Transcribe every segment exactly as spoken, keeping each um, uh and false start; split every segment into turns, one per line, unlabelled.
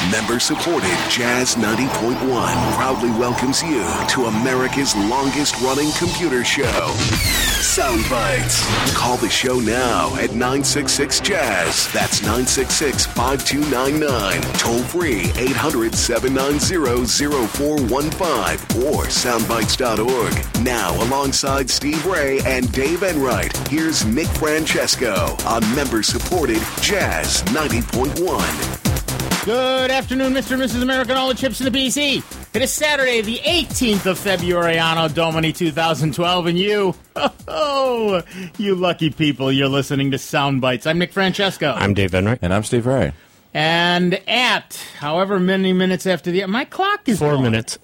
Member-supported Jazz ninety point one proudly welcomes you to America's longest-running computer show, Sound Bites. Call the show now at nine six six Jazz. That's nine six six, five two nine nine. Toll free eight hundred, seven nine zero, zero four one five or soundbites dot org. Now, alongside Steve Ray and Dave Enright, here's Nick Francesco on member-supported Jazz ninety point one.
Good afternoon, Mister and Missus America, and all the chips in the P C. It is Saturday, the eighteenth of February, Anno Domini two thousand twelve, and you, oh, you lucky people, you're listening to Sound Bites. I'm Nick Francesco.
I'm Dave Enright.
And I'm Steve Ray.
And at however many minutes after the... My clock is
Four
gone.
minutes.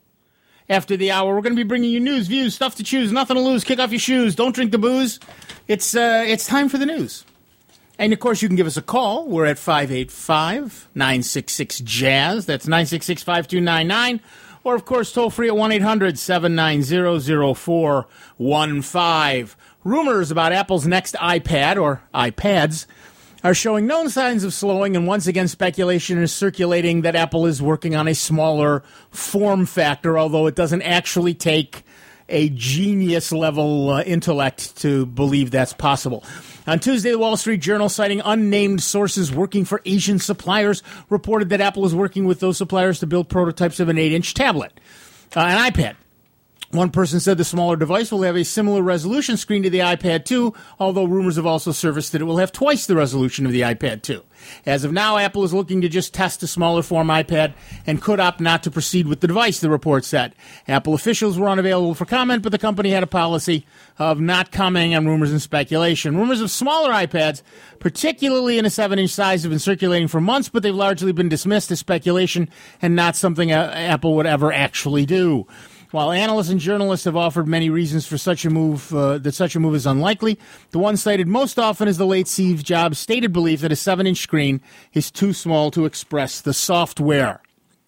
After the hour, we're going to be bringing you news, views, stuff to choose, nothing to lose, kick off your shoes, don't drink the booze. It's uh, it's time for the news. And, of course, you can give us a call. We're at five eight five, nine six six, Jazz. That's nine six six, five two nine nine. Or, of course, toll free at one eight hundred, seven nine zero, zero four one five. Rumors about Apple's next iPad, or iPads, are showing no signs of slowing, and once again speculation is circulating that Apple is working on a smaller form factor, although it doesn't actually take a genius-level uh, intellect to believe that's possible. On Tuesday, the Wall Street Journal, citing unnamed sources working for Asian suppliers, reported that Apple is working with those suppliers to build prototypes of an eight-inch tablet, uh, an iPad. One person said the smaller device will have a similar resolution screen to the iPad two, although rumors have also surfaced that it will have twice the resolution of the iPad two. As of now, Apple is looking to just test a smaller form iPad and could opt not to proceed with the device, the report said. Apple officials were unavailable for comment, but the company had a policy of not commenting on rumors and speculation. Rumors of smaller iPads, particularly in a seven-inch size, have been circulating for months, but they've largely been dismissed as speculation and not something uh, Apple would ever actually do. While analysts and journalists have offered many reasons for such a move, uh, that such a move is unlikely, the one cited most often is the late Steve Jobs' stated belief that a seven-inch screen is too small to express the software.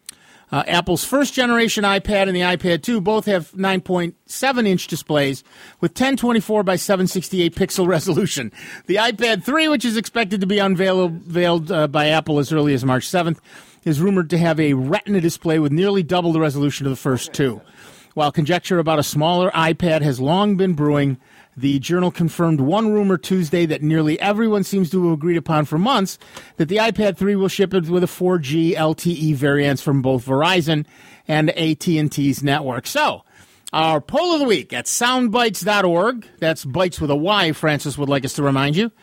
Uh, Apple's first-generation iPad and the iPad two both have nine point seven inch displays with ten twenty-four by seven sixty-eight pixel resolution. The iPad three, which is expected to be unveiled, unveiled uh, by Apple as early as March seventh, is rumored to have a Retina display with nearly double the resolution of the first two. While conjecture about a smaller iPad has long been brewing, the Journal confirmed one rumor Tuesday that nearly everyone seems to have agreed upon for months, that the iPad three will ship it with a four G L T E variants from both Verizon and A T and T's network. So, our poll of the week at soundbites dot org, that's Bites with a Y, Francis would like us to remind you,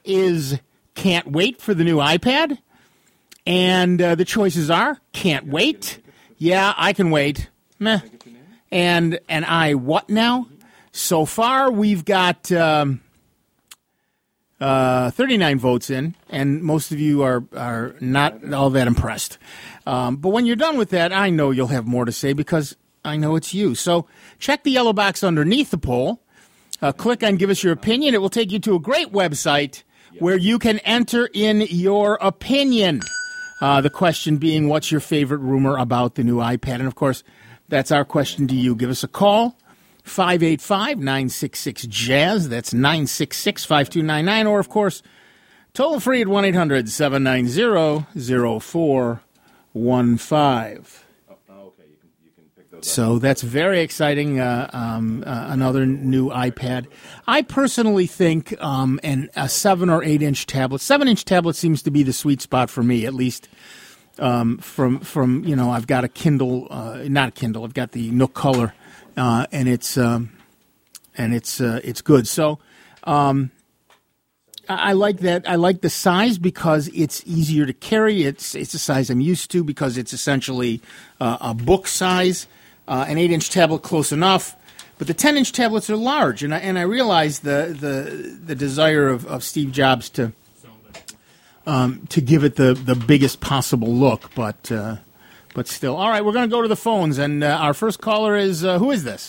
is can't wait for the new iPad. And uh, the choices are can't wait, yeah, I can wait, meh. And and I what now? So far, we've got um, uh, thirty-nine votes in, and most of you are, are not all that impressed. Um, but when you're done with that, I know you'll have more to say because I know it's you. So check the yellow box underneath the poll. Uh, click on Give Us Your Opinion. It will take you to a great website where you can enter in your opinion. Uh, the question being, what's your favorite rumor about the new iPad? And, of course, that's our question to you. Give us a call, five eight five, nine six six, Jazz. That's nine six six, five two nine nine. Or, of course, toll free at one eight hundred, seven nine zero, zero four one five. So that's very exciting, uh, um, uh, another new iPad. I personally think um, an, a seven- or eight-inch tablet, seven-inch tablet seems to be the sweet spot for me, at least. Um, from, from you know, I've got a Kindle, uh, not a Kindle, I've got the Nook Color, uh, and it's um, and it's uh, it's good. So um, I, I like that. I like the size because it's easier to carry. It's it's a size I'm used to because it's essentially uh, a book size. Uh, an eight-inch tablet close enough, but the ten-inch tablets are large, and I and I realize the the the desire of, of Steve Jobs to. Um, to give it the, the biggest possible look, but uh, but still. All right, we're going to go to the phones, and uh, our first caller is, uh, who is this?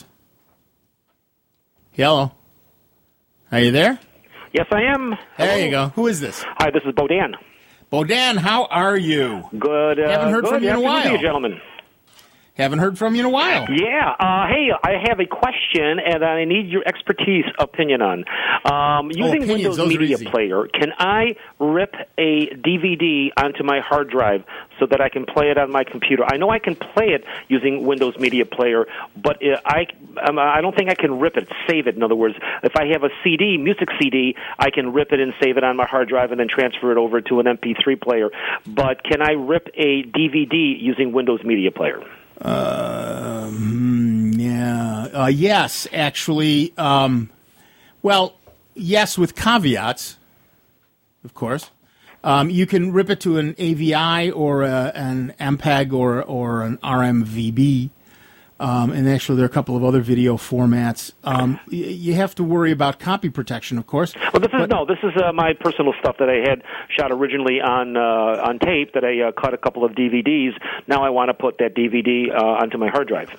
Hello. Are you there?
Yes, I am.
There
Hello.
you go. Who is this?
Hi, this is Bodan.
Bodan, how are you?
Good. Uh,
Haven't heard
good
from you in a
afternoon to
while.
you, gentlemen.
Haven't heard from you in a while.
Yeah. Uh, hey, I have a question, and I need your expertise opinion on. Um, using
opinions,
Windows
those are
Media
easy.
Player, can I rip a D V D onto my hard drive so that I can play it on my computer? I know I can play it using Windows Media Player, but uh, I um, I don't think I can rip it, save it. In other words, if I have a C D, music C D, I can rip it and save it on my hard drive and then transfer it over to an M P three player. But can I rip a D V D using Windows Media Player?
Uh, hmm, yeah. Uh, yes, actually. Um, well, yes, with caveats, of course. Um, you can rip it to an A V I or a, an M P E G or or an R M V B. Um, and actually, there are a couple of other video formats. Um, y- you have to worry about copy protection, of course.
Well, this is
but,
no. This is uh, my personal stuff that I had shot originally on uh, on tape. That I uh, cut a couple of D V Ds. Now I want to put that D V D uh, onto my hard drive.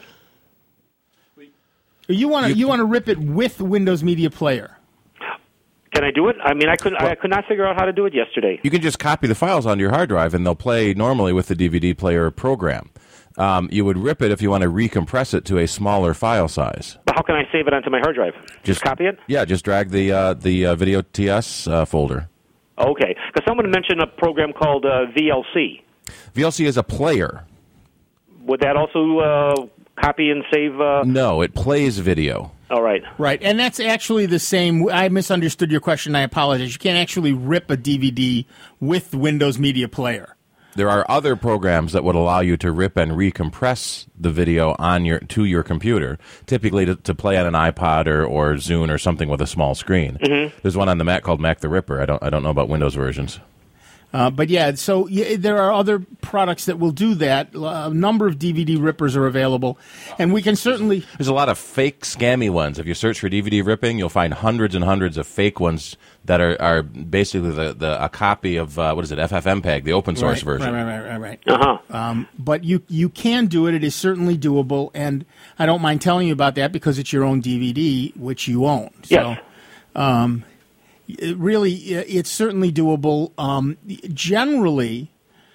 You want to you, you want to rip it with Windows Media Player.
Can I do it? I mean, I could well, I could not figure out how to do it yesterday.
You can just copy the files onto your hard drive, and they'll play normally with the D V D player program. Um, you would rip it if you want to recompress it to a smaller file size.
But how can I save it onto my hard drive? Just, just copy it?
Yeah, just drag the uh, the uh, Video T S uh, folder.
Okay, because someone mentioned a program called uh, V L C.
V L C is a player.
Would that also uh, copy and save? Uh...
No, it plays video.
All right.
Right, and that's actually the same. I misunderstood your question. I apologize. You can't actually rip a D V D with Windows Media Player.
There are other programs that would allow you to rip and recompress the video on your to your computer, typically to, to play on an iPod or, or Zune or something with a small screen.
Mm-hmm.
There's one on the Mac called Mac the Ripper. I don't I don't know about Windows versions.
Uh, but yeah, so yeah, there are other products that will do that. A number of D V D rippers are available, and we can certainly.
There's a lot of fake, scammy ones. If you search for D V D ripping, you'll find hundreds and hundreds of fake ones that are, are basically the, the a copy of uh, what is it, F F M P E G, the open source
right,
version.
Right, right, right, right. right.
Uh huh.
Um, but you you can do it. It is certainly doable, and I don't mind telling you about that because it's your own D V D, which you own. So,
yes.
Um, It really, it's certainly doable. Um, generally,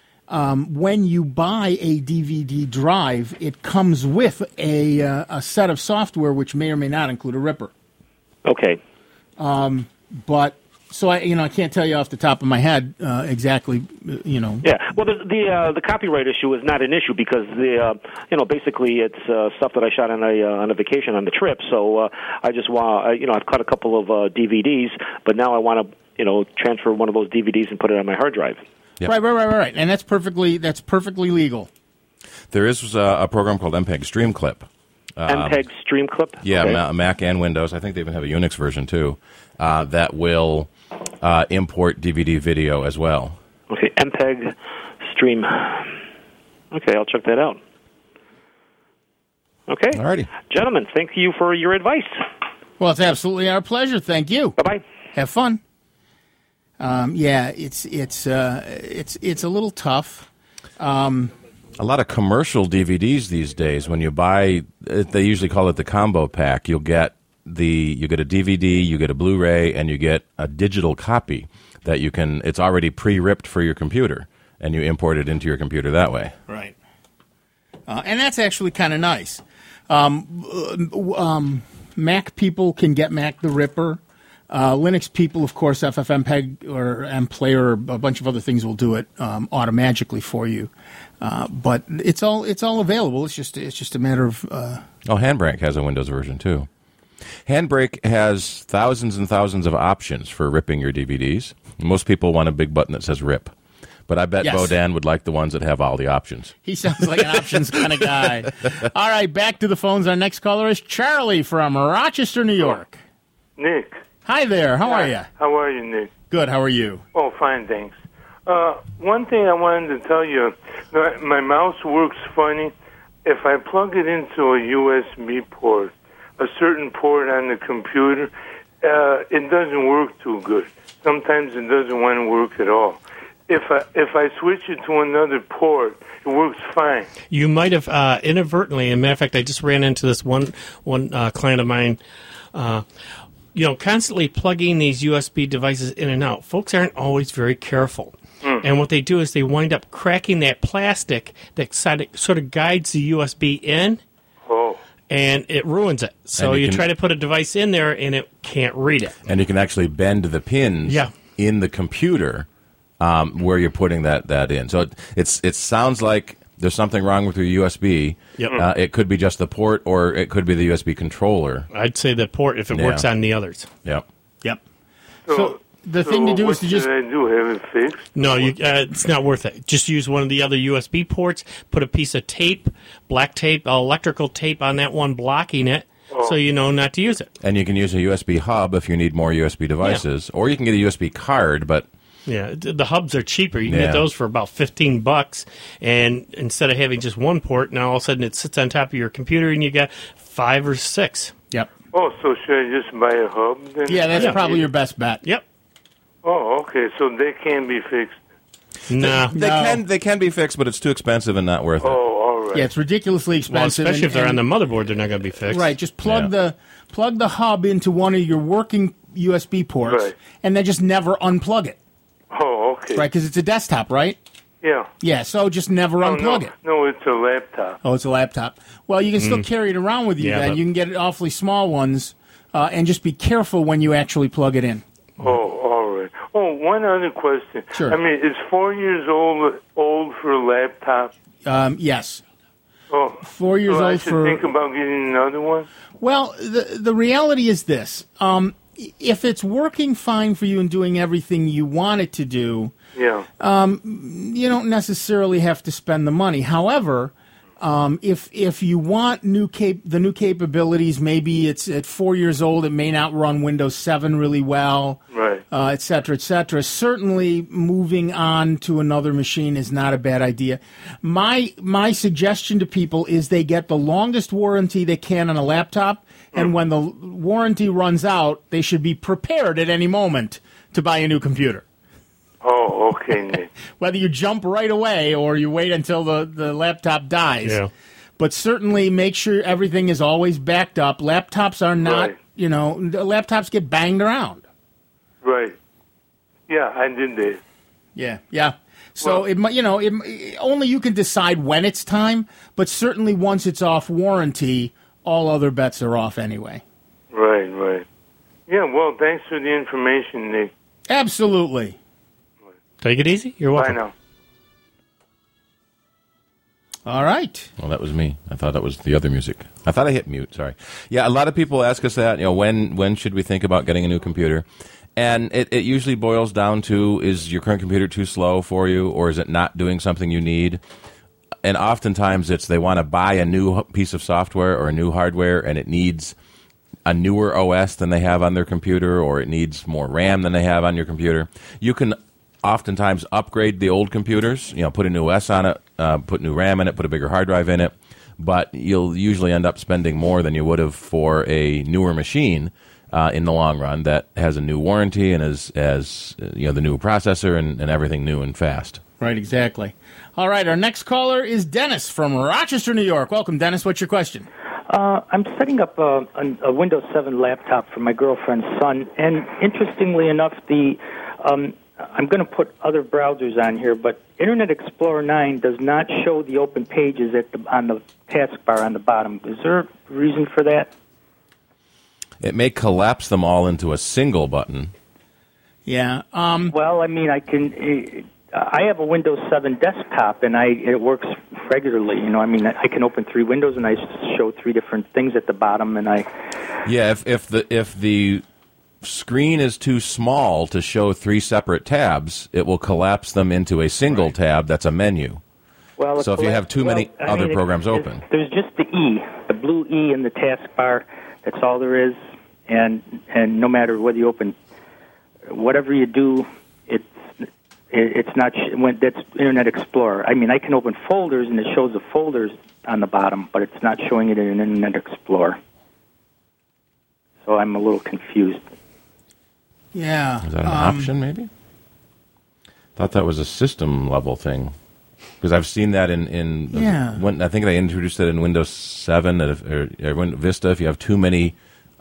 um, when you buy a D V D drive, it comes with a uh, a set of software which may or may not include a ripper.
Okay.
Um, but so I, you know, I can't tell you off the top of my head uh, exactly. You know.
Yeah. Well, the the, uh, the copyright issue is not an issue because the uh, you know basically it's uh, stuff that I shot on a uh, on a vacation on the trip. So uh, I just want uh, you know I've cut a couple of uh, D V Ds, but now I want to you know transfer one of those D V Ds and put it on my hard drive.
Yep.
Right, right, right, right, and that's perfectly that's perfectly legal.
There is uh, a program called M P E G Streamclip.
Um, M P E G Streamclip.
Yeah,
okay.
Ma- Mac and Windows. I think they even have a Unix version too. Uh, that will uh, import D V D video as well.
Okay, M P E G Stream. Okay, I'll check that out. Okay.
Alrighty.
Gentlemen, thank you for your advice.
Well, it's absolutely our pleasure. Thank you.
Bye-bye.
Have fun. Um, yeah, it's it's uh, it's it's a little tough. Um,
a lot of commercial D V Ds these days. When you buy, they usually call it the combo pack. You'll get the you get a D V D, you get a Blu-ray, and you get a digital copy that you can. It's already pre-ripped for your computer, and you import it into your computer that way.
Right. Uh, and that's actually kind of nice. Um, um, Mac people can get Mac the Ripper. Uh, Linux people, of course, F F M P E G or M Player or a bunch of other things will do it um, automatically for you. Uh, but it's all it's all available. It's just it's just a matter of. Uh,
oh, Handbrake has a Windows version too. Handbrake has thousands and thousands of options for ripping your D V Ds. Most people want a big button that says "rip," but I bet
yes.
Bodan would like the ones that have all the options.
He sounds like an options kind of guy. All right, back to the phones. Our next caller is Charlie from Rochester, New York.
Nick.
Hi there. How
Hi.
are you?
How are you, Nick?
Good. How are you?
Oh, fine, thanks. Uh, one thing I wanted to tell you, my mouse works funny. If I plug it into a U S B port, a certain port on the computer, uh, it doesn't work too good. Sometimes it doesn't want to work at all. If I, if I switch it to another port, it works fine.
You might have uh, inadvertently, as a matter of fact, I just ran into this one, one uh, client of mine, uh, you know, constantly plugging these U S B devices in and out. Folks aren't always very careful.
Hmm.
And what they do is they wind up cracking that plastic that sort of, sort of guides the U S B in.
Oh.
And it ruins it. So
And you
you
can-
try to put a device in there, and it can't read it.
And you can actually bend the pins
Yeah.
in the computer um, where you're putting that, that in. So it, it's it sounds like there's something wrong with your U S B.
Yep.
Uh, it could be just the port, or it could be the U S B controller.
I'd say the port if it
Yeah.
works on the others.
Yep.
Yep.
So,
So the
so
thing to do
what
is to just
should I do? Have it fixed?
No, you, uh, it's not worth it. Just use one of the other U S B ports, put a piece of tape, black tape, uh, electrical tape on that one blocking it, so you know not to use it.
And you can use a U S B hub if you need more U S B devices, or you can get a U S B card, but
Yeah, th- the hubs are cheaper. You can
Yeah.
get those for about fifteen bucks, and instead of having just one port, now all of a sudden it sits on top of your computer, and you got five or six.
Yep.
Oh, so should I just buy a hub then?
Yeah, that's
Yeah.
probably your best bet.
Yep.
Oh, okay. So they can be fixed.
Nah.
they
No.
can they can be fixed, but it's too expensive and not worth
Oh,
it.
all right.
Yeah, it's ridiculously
Well,
expensive.
especially
and-
if they're on
and-
the motherboard, they're not going to be fixed.
Right, just plug
Yeah.
the plug the hub into one of your working U S B ports,
Right.
and then just never unplug it.
Oh, okay.
Right, because it's a desktop, right?
Yeah.
Yeah, so just never
Oh,
unplug
no,
it.
no, it's a laptop.
Oh, it's a laptop. Well, you can still carry it around with you.
Yeah,
then
but-
you can get awfully small ones, uh, and just be careful when you actually plug it in.
Oh, all right. Oh, one other question.
Sure.
I mean, is four years old old for a laptop?
Um, yes.
Oh,
Four years
so I
old
should
for-
think about getting another one.
Well, the the reality is this: um, if it's working fine for you and doing everything you want it to do,
Yeah.
you don't necessarily have to spend the money. However, um, if if you want new cap- the new capabilities, maybe it's at four years old, it may not run Windows seven really well,
Right.
uh, et cetera, et cetera. Certainly, moving on to another machine is not a bad idea. My my suggestion to people is they get the longest warranty they can on a laptop, and when the warranty runs out, they should be prepared at any moment to buy a new computer.
Oh, okay, Nick.
Whether you jump right away or you wait until the, the laptop dies.
Yeah.
But certainly make sure everything is always backed up. Laptops are not,
Right.
you know, laptops get banged around.
Right. Yeah, I did that.
Yeah, yeah. So
Well-
it might, you know, it, only you can decide when it's time, but certainly once it's off warranty, all other bets are off anyway.
Right, right. Yeah, well, thanks for the information, Nick.
Absolutely.
Take it easy. You're
Bye
welcome.
now.
All right.
Well, that was me. I thought that was the other music. I thought I hit mute. Sorry. Yeah, a lot of people ask us that. You know, when when should we think about getting a new computer? And it, it usually boils down to: is your current computer too slow for you, or is it not doing something you need? And oftentimes, it's they want to buy a new piece of software or a new hardware, and it needs a newer O S than they have on their computer, or it needs more RAM than they have on your computer. You can oftentimes upgrade the old computers, you know, put a new O S on it, uh, put new RAM in it, put a bigger hard drive in it, but you'll usually end up spending more than you would have for a newer machine uh, in the long run that has a new warranty and is, as uh, you know, the new processor and, and everything new and fast.
Right, exactly. All right, our next caller is Dennis from Rochester, New York. Welcome, Dennis. What's your question?
Uh, I'm setting up a, a, a Windows seven laptop for my girlfriend's son, and interestingly enough, the um, I'm going to put other browsers on here, but Internet Explorer nine does not show the open pages at the, on the taskbar on the bottom. Is there a reason for that?
It may collapse them all into a single button.
Yeah. Um,
Well, I mean, I can. Uh, I have a Windows seven desktop, and I it works regularly. You know, I mean, I can open three windows, and I show three different things at the bottom, and I.
Yeah, if if the if the screen is too small to show three separate tabs, it will collapse them into a single
Right.
tab that's a menu.
Well,
So if you have too
well,
many
I
other
mean, it-
programs
it-
open.
There's just the E, the blue E in the taskbar. That's all there is, and and no matter whether you open, whatever you do, it's it, it's not sh- when that's Internet Explorer. I mean, I can open folders and it shows the folders on the bottom, but it's not showing it in Internet Explorer. So I'm a little confused.
yeah.
Is that an
um,
option, maybe? Thought that was a system level thing. Because I've seen that in, in
Yeah.
when, I think they introduced it in Windows seven or, or, or Win- Vista. If you have too many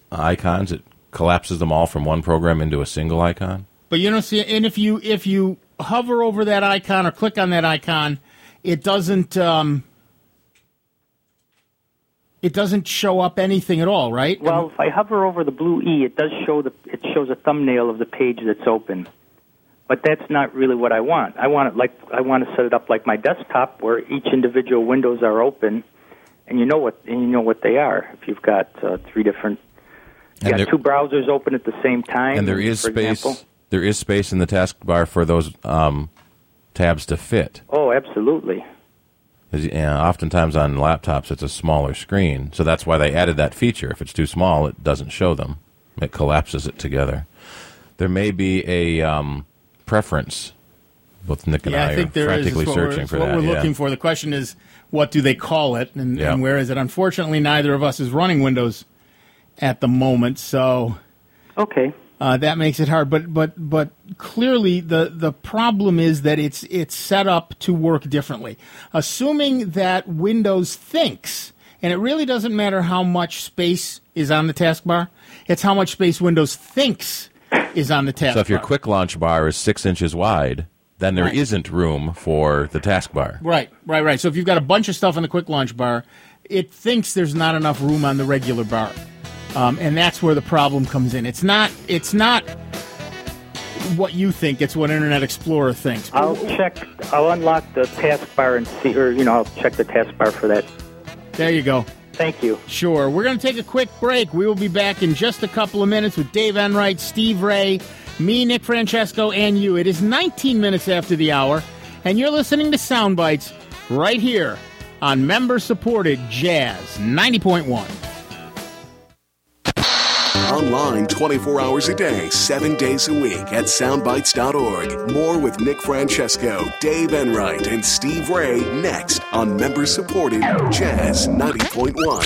icons, it collapses them all from one program into a single icon.
But you don't see, and if you if you hover over that icon or click on that icon, it doesn't um, it doesn't show up anything at all, right?
Well, if I hover over the blue E, it does show the it shows a thumbnail of the page that's open. But that's not really what I want. I want it like I want to set it up like my desktop, where each individual windows are open, and you know what and you know what they are. If you've got uh, three different, you
and
got
there,
two browsers open at the same time,
and there is
for
space.
Example.
There is space in the taskbar for those um, tabs to fit.
Oh, absolutely.
You know, oftentimes on laptops it's a smaller screen, so that's why they added that feature. If it's too small, it doesn't show them. It collapses it together. There may be a um, preference. Both Nick and
yeah,
I,
I think
are
there
frantically
is. It's
searching
what
for
we're,
that.
What we're
yeah.
looking for. The question is, what do they call it, and,
Yeah.
and where is it? Unfortunately, neither of us is running Windows at the moment, so
Okay.
uh, that makes it hard. But but but clearly, the the problem is that it's it's set up to work differently. Assuming that Windows thinks, and it really doesn't matter how much space is on the taskbar, it's how much space Windows thinks is on the taskbar.
So if your quick launch bar is six inches wide, then there
Right.
isn't room for the taskbar.
Right, right, right. So if you've got a bunch of stuff on the quick launch bar, it thinks there's not enough room on the regular bar, um, and that's where the problem comes in. It's not. It's not what you think. It's what Internet Explorer thinks.
I'll check. I'll unlock the taskbar and see, or you know, I'll check the taskbar for that.
There you go.
Thank you.
Sure. We're going to take a quick break. We will be back in just a couple of minutes with Dave Enright, Steve Ray, me, Nick Francesco, and you. It is nineteen minutes after the hour, and you're listening to Sound Bites right here on member-supported Jazz ninety point one.
Online twenty-four hours a day, seven days a week at soundbites dot org. More with Nick Francesco, Dave Enright, and Steve Ray next on member-supported Jazz ninety point one.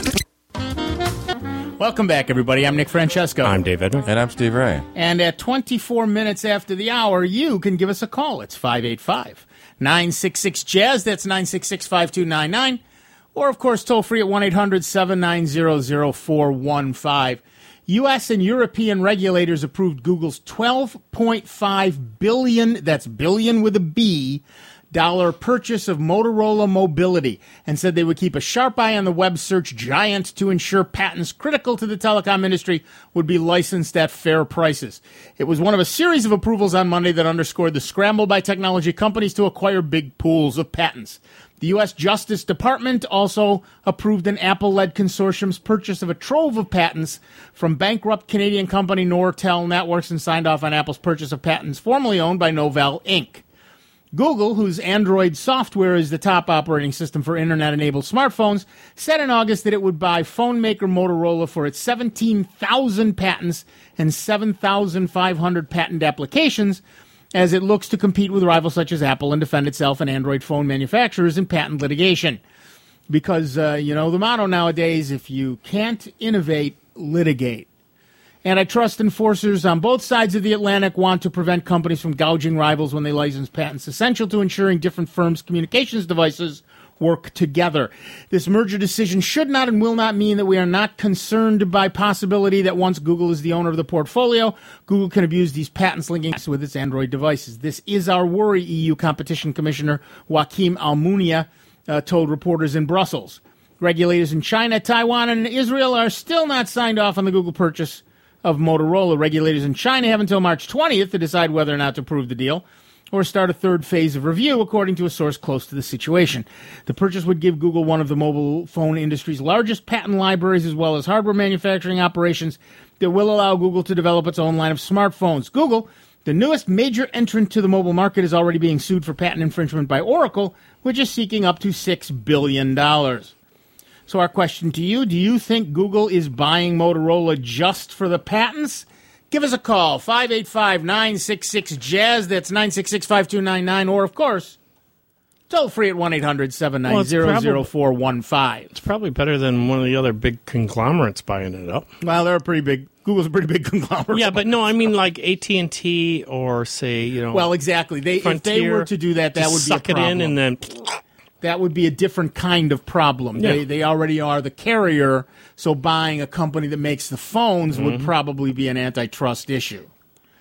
Welcome back, everybody. I'm Nick Francesco.
I'm Dave Edwards.
And I'm Steve Ray.
And at twenty-four minutes after the hour, you can give us a call. It's five eight five, nine six six, jazz. That's nine six six, five two nine nine. Or, of course, toll free at one eight hundred, seven nine zero, zero four one five. U S and European regulators approved Google's twelve point five billion dollars, that's billion with a B, dollar purchase of Motorola Mobility, and said they would keep a sharp eye on the web search giant to ensure patents critical to the telecom industry would be licensed at fair prices. It was one of a series of approvals on Monday that underscored the scramble by technology companies to acquire big pools of patents. The U S Justice Department also approved an Apple-led consortium's purchase of a trove of patents from bankrupt Canadian company Nortel Networks and signed off on Apple's purchase of patents formerly owned by Novell Incorporated. Google, whose Android software is the top operating system for Internet-enabled smartphones, said in August that it would buy phone maker Motorola for its seventeen thousand patents and seven thousand five hundred patent applications as it looks to compete with rivals such as Apple and defend itself and Android phone manufacturers in patent litigation. Because, uh, you know, the motto nowadays, if you can't innovate, litigate. Antitrust enforcers on both sides of the Atlantic want to prevent companies from gouging rivals when they license patents essential to ensuring different firms' communications devices work together. This merger decision should not and will not mean that we are not concerned by possibility that once Google is the owner of the portfolio, Google can abuse these patents linking with its Android devices. This is our worry, E U Competition Commissioner Joachim Almunia uh, told reporters in Brussels. Regulators in China, Taiwan, and Israel are still not signed off on the Google purchase of Motorola. Regulators in China have until March twentieth to decide whether or not to approve the deal or start a third phase of review, according to a source close to the situation. The purchase would give Google one of the mobile phone industry's largest patent libraries as well as hardware manufacturing operations that will allow Google to develop its own line of smartphones. Google, the newest major entrant to the mobile market, is already being sued for patent infringement by Oracle, which is seeking up to six billion dollars. So our question to you, do you think Google is buying Motorola just for the patents? Give us a call, five eight five, nine six six, jazz, that's nine six six, five two nine nine, or, of course, toll free at one eight hundred, seven nine zero, zero four one five.
It's probably better than one of the other big conglomerates buying it up.
Well, they're a pretty big, Google's a pretty big conglomerate.
Yeah, but no, I mean like A T and T or, say, you know...
Well, exactly. They, if they were to do that, that would be a
suck it
problem.
in and then...
That would be a different kind of problem.
Yeah.
They they already are the carrier, so buying a company that makes the phones mm-hmm. would probably be an antitrust issue.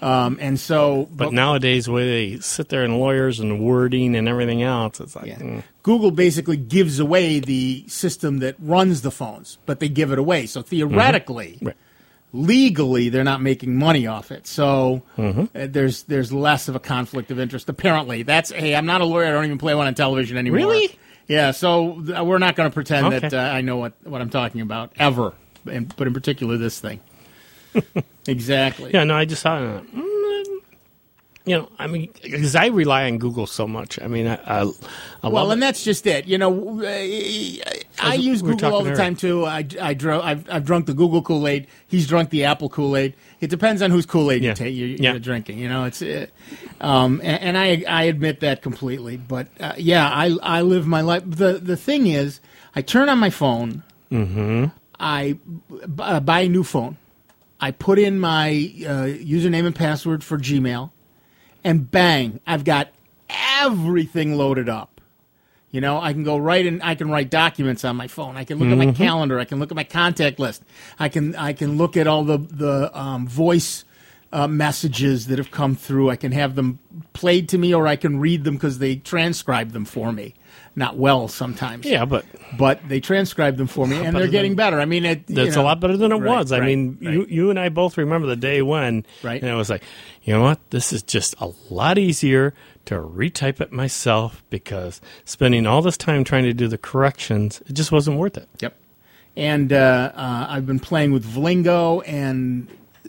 Um, and so,
But nowadays, where they sit there and lawyers and wording and everything else, it's like
yeah.
mm.
Google basically gives away the system that runs the phones, but they give it away. So theoretically,
Mm-hmm. Right.
legally, they're not making money off it. So
Mm-hmm.
uh, there's there's less of a conflict of interest. Apparently, that's hey, I'm not a lawyer. I don't even play one on television anymore.
Really?
Yeah. So th- we're not going to pretend
Okay.
that uh, I know what what I'm talking about ever, and, but in particular this thing. Exactly.
Yeah, no, I just thought, uh, mm, you know, I mean, because I rely on Google so much. I mean, I, I, I
Well,
love
and
it.
that's just it. You know, I, I
As
use
we were
Google all
talking
the time too. I, I dro- I've, I've drunk the Google Kool-Aid. He's drunk the Apple Kool-Aid. It depends on whose Kool-Aid
Yeah.
you take, you're,
Yeah.
you're drinking. You know, it's, uh, um, and, and I, I admit that completely. But uh, yeah, I, I live my life. The, the thing is, I turn on my phone.
Mm-hmm.
I b- uh, buy a new phone. I put in my uh, username and password for Gmail, and bang, I've got everything loaded up. You know, I can go right in. I can write documents on my phone. I can look
Mm-hmm.
at my calendar. I can look at my contact list. I can I can look at all the the um, voice uh, messages that have come through. I can have them played to me, or I can read them because they transcribe them for me. Not well sometimes.
Yeah, but
But they transcribe them for me, and they're getting better. I mean, it, you
that's
know.
a lot better than it
Right,
was. I
right,
mean,
right.
you you and I both remember the day when,
Right.
and it was like, you know what? This is just a lot easier to retype it myself because spending all this time trying to do the corrections, it just wasn't worth it.
Yep. And uh, uh, I've been playing with Vlingo, and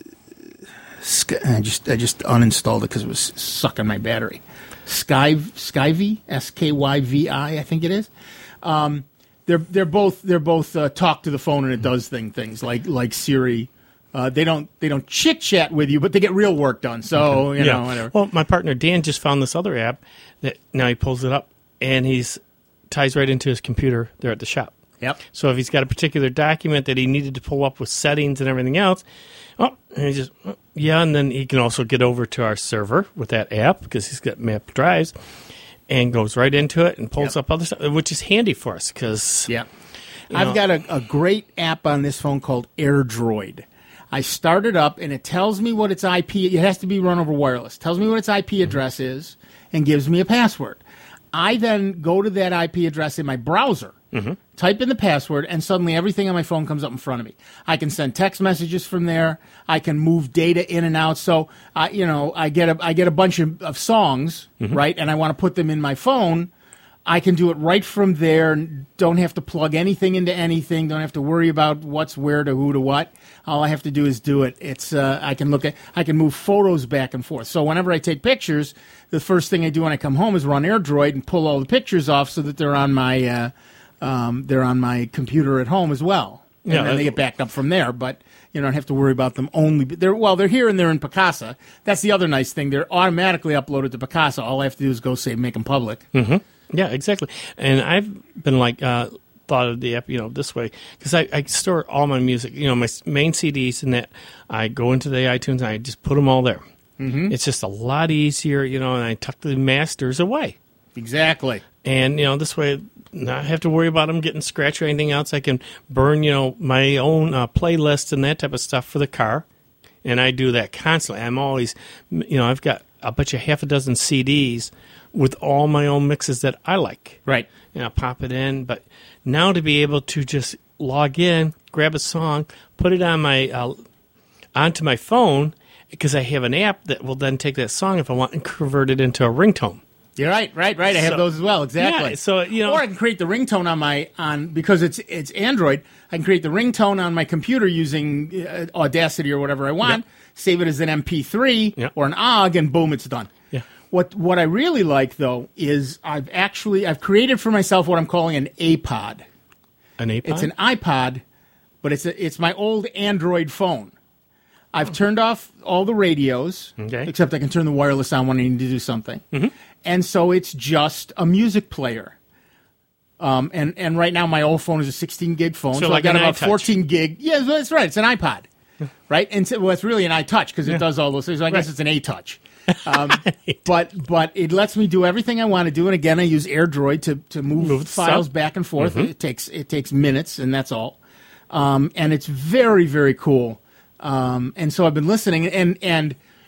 Sky, I just I just uninstalled it because it was sucking my battery. Sky Skyvi, S K Y V I, I think it is. Um, they're they're both they're both uh, talk to the phone, and it does thing things like like Siri. Uh, they don't they don't chit chat with you, but they get real work done. So you know whatever.
Well, my partner Dan just found this other app that now he pulls it up and he's ties right into his computer there at the shop.
Yep.
So if he's got a particular document that he needed to pull up with settings and everything else, oh, and he just oh, yeah, and then he can also get over to our server with that app because he's got map drives, and goes right into it and pulls
Yep.
up other stuff, which is handy for us because
Yeah.
You
I've
know-
got a, a great app on this phone called AirDroid. I start it up, and it tells me what its I P... It has to be run over wireless. Tells me what its I P address is and gives me a password. I then go to that I P address in my browser, type in the password, and suddenly everything on my phone comes up in front of me. I can send text messages from there. I can move data in and out. So, I, you know, I get a I get a bunch of, of songs, right, and I want to put them in my phone. I can do it right from there. Don't have to plug anything into anything. Don't have to worry about what's where to who to what. All I have to do is do it. It's uh, I can look at I can move photos back and forth. So whenever I take pictures, the first thing I do when I come home is run AirDroid and pull all the pictures off so that they're on my uh, um, they're on my computer at home as well. And
Yeah,
then they
uh,
get backed up from there. But you don't have to worry about them only. They're well, they're here and they're in Picasa. That's the other nice thing. They're automatically uploaded to Picasa. All I have to do is go say make them public.
Mm-hmm. Yeah, exactly. And I've been like uh, thought of the app, you know, this way because I, I store all my music, you know, my s- main C Ds, and that I go into the iTunes and I just put them all there. Mm-hmm. It's just a lot easier, you know, and I tuck the masters away.
Exactly.
And you know, this way, not have to worry about them getting scratched or anything else. I can burn, you know, my own uh, playlists and that type of stuff for the car, and I do that constantly. I'm always, you know, I've got I'll bet you half a dozen C Ds with all my own mixes that I like.
Right.
And I'll pop it in. But now to be able to just log in, grab a song, put it on my uh, onto my phone because I have an app that will then take that song if I want and convert it into a ringtone.
You're right, right, right. I have
So-
those as well. Exactly.
Yeah, so, you know-
or I can create the ringtone on my on because it's it's Android. I can create the ringtone on my computer using uh, Audacity or whatever I want.
Yep.
Save it as an M P three
Yep.
or an O G, and boom, it's done.
Yeah.
What what I really like though is I've actually I've created for myself what I'm calling an iPod.
An iPod?
It's an iPod, but it's a, it's my old Android phone. I've turned off all the radios,
Okay.
except I can turn the wireless on when I need to do something. And so it's just a music player. Um, and, and right now my old phone is a sixteen gig phone,
So
so,
like
I've got
an
about
iTouch.
fourteen gig. Yeah, that's right. It's an iPod, right? And so, well, it's really an iTouch because it does all those things. So I guess
Right.
it's an A-Touch. Um, but but it lets me do everything I want to do. And again, I use AirDroid to to move,
Move
files
stuff.
back and forth. It takes it takes minutes, and that's all. Um, and it's very very cool. Um, and so I've been listening, and and